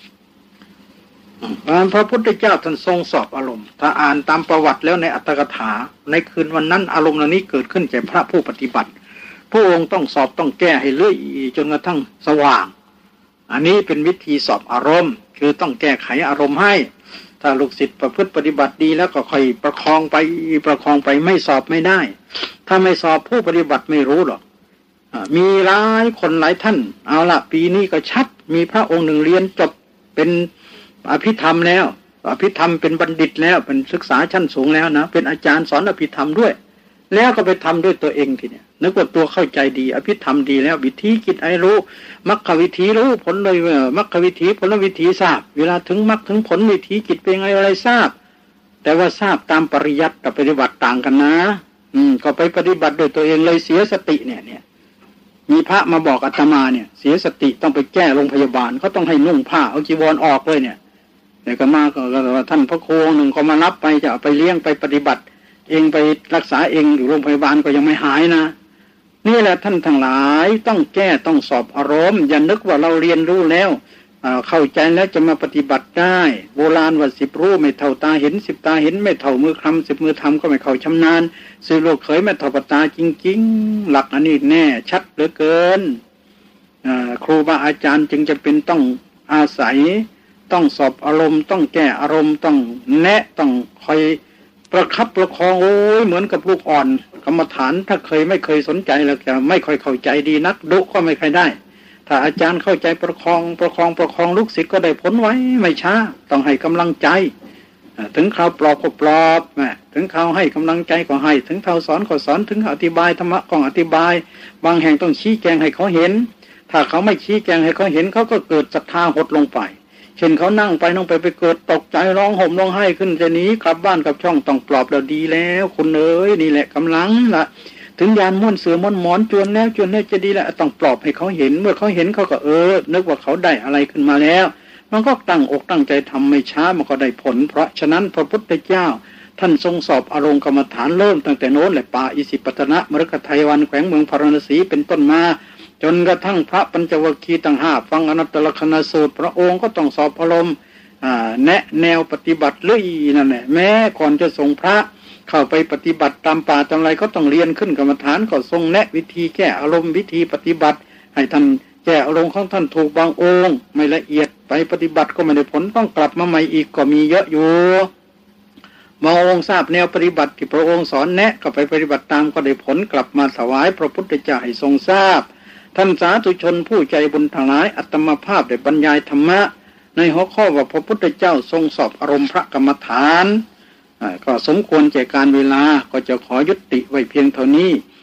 [SPEAKER 1] พระพุทธเจ้าท่านทรงสอบอารมณ์ถ้าอ่านตามประวัติแล้วในอัตถกถาในคืนวันนั้นอารมณ์เหล่านี้เกิดขึ้นแก่พระผู้ปฏิบัติพระองค์ต้องสอบต้องแก้ให้เรื่อยจนกระทั่งสว่างอันนี้เป็นวิธีสอบอารมณ์คือต้องแก้ไขอารมณ์ให้ถ้าลูกศิษย์ประพฤติปฏิบัติดีแล้วก็ค่อยประคองไปไม่สอบไม่ได้ถ้าไม่สอบผู้ปฏิบัติไม่รู้หรอกมีหลายคนหลายท่านเอาละปีนี้ก็ชัดมีพระองค์หนึ่งเรียนจบเป็นอภิธรรมแล้วอภิธรรมเป็นบัณฑิตแล้วเป็นศึกษาชั้นสูงแล้วนะเป็นอาจารย์สอนอภิธรรมด้วยแล้วก็ไปทำด้วยตัวเองทีเนี่ยนึกว่าตัวเข้าใจดีอภิธรรมดีแล้ววิธีคิดไอ้รู้มรรควิธีรู้ผลเลยมรรควิธีผลวิธีทราบเวลาถึงมรรคถึงผลวิธีจิตเป็นไงอะไรทราบแต่ว่าทราบตามปริยัติกับปฏิบัติต่างกันนะก็ไปปฏิบัติด้วยตัวเองเลยเสียสติเนี่ยมีพระมาบอกอาตมาเนี่ยเสียสติต้องไปแก้โรงพยาบาลเขาต้องให้นุ่งผ้าเอาจีวรออกเลยเนี่ยแต่ก็มาก็ท่านพระโคหนึ่งก็มารับไปจะเอาไปเลี้ยงไปปฏิบัติเองไปรักษาเองอยู่โรงพยาบาลก็ยังไม่หายนะนี่แหละท่านทั้งหลายต้องแก้ต้องสอบอารมณ์อย่านึกว่าเราเรียนรู้แล้วเข้าใจแล้วจะมาปฏิบัติได้โบราณว่า10 รู้ไม่เท่าตาเห็น10 ตาเห็นไม่เท่ามือคลำ10 มือทำก็ไม่เข้าชำนาญสื่อโลกเขยไม่เท่าปัตตาจริงๆหลักอันนี้แน่ชัดเหลือเกินครูบาอาจารย์จึงจะเป็นต้องอาศัยต้องสอบอารมณ์ต้องแก้อารมณ์ต้องแนะต้องคอยประคับประคองโอ้ยเหมือนกับลูกอ่อนกรรมฐานถ้าไม่เคยสนใจแล้วจะไม่ค่อยเข้าใจดีนักดุก็ไม่ค่อยได้ถ้าอาจารย์เข้าใจประคองลูกศิษย์ก็ได้ผลไว้ไม่ช้าต้องให้กำลังใจถึงคราวปลอบก็ปลอบถึงคราวให้กำลังใจก็ให้ถึงคราวสอนก็สอนถึงอธิบายธรรมะก็อธิบายบางแห่งต้องชี้แจงให้เขาเห็นถ้าเขาไม่ชี้แจงให้เขาเห็นเขาก็เกิดศรัทธาหดลงไปเช่นเขานั่งไปเกิดตกใจร้องห่มร้องไห้ขึ้นจะหนีกลับบ้านกับช่องต้องปลอบเราดีแล้วคุณเอ๋ยนี่แหละกำลังละถึงยานม้วนเสือม้วนหมอนจวนแล้วจะดีแล้วต้องปลอบให้เขาเห็นเมื่อเขาเห็นเขาก็นึกว่าเขาได้อะไรขึ้นมาแล้วมันก็ตั้งอกตั้งใจทำไม่ช้ามันก็ได้ผลเพราะฉะนั้นพระพุทธเจ้าท่านทรงสอบอารมณ์กรรมฐานเริ่มตั้งแต่โน้นแหละป่าอิสิปตนะมฤคทายวันแขวงเมืองพาราณสีเป็นต้นมาจนกระทั่งพระปัญจวัคคีย์ทั้งห้าฟังอนัตตลกนสูตรพระองค์ก็ต้องสอบอารมณ์แนะแนวปฏิบัติเลยนั่นแหละแม้ก่อนจะส่งพระเข้าไปปฏิบัติตามป่าตามไรก็ต้องเรียนขึ้นกรรมฐานก็ทรงแนะวิธีแก้อารมณ์วิธีปฏิบัติให้ท่านแก้อารมณ์ของท่านถูกบางองค์ไม่ละเอียดไปปฏิบัติก็ไม่ได้ผลต้องกลับมาใหม่อีกก็มีเยอะอยู่บางองค์ทราบแนวปฏิบัติที่พระองค์สอนแนะก็ไปปฏิบัติตามก็ได้ผลกลับมาถวายพระพุทธเจ้าให้ทรงทราบท่านสาธุชนผู้ใจบุญทั้งหลายอัตมภาพได้บรรยายธรรมะในหัวข้อว่าพระพุทธเจ้าทรงสอบอารมณ์พระกรรมฐานก็สมควรแก่การเวลาก็จะขอยุติไว้เพียงเท่านี้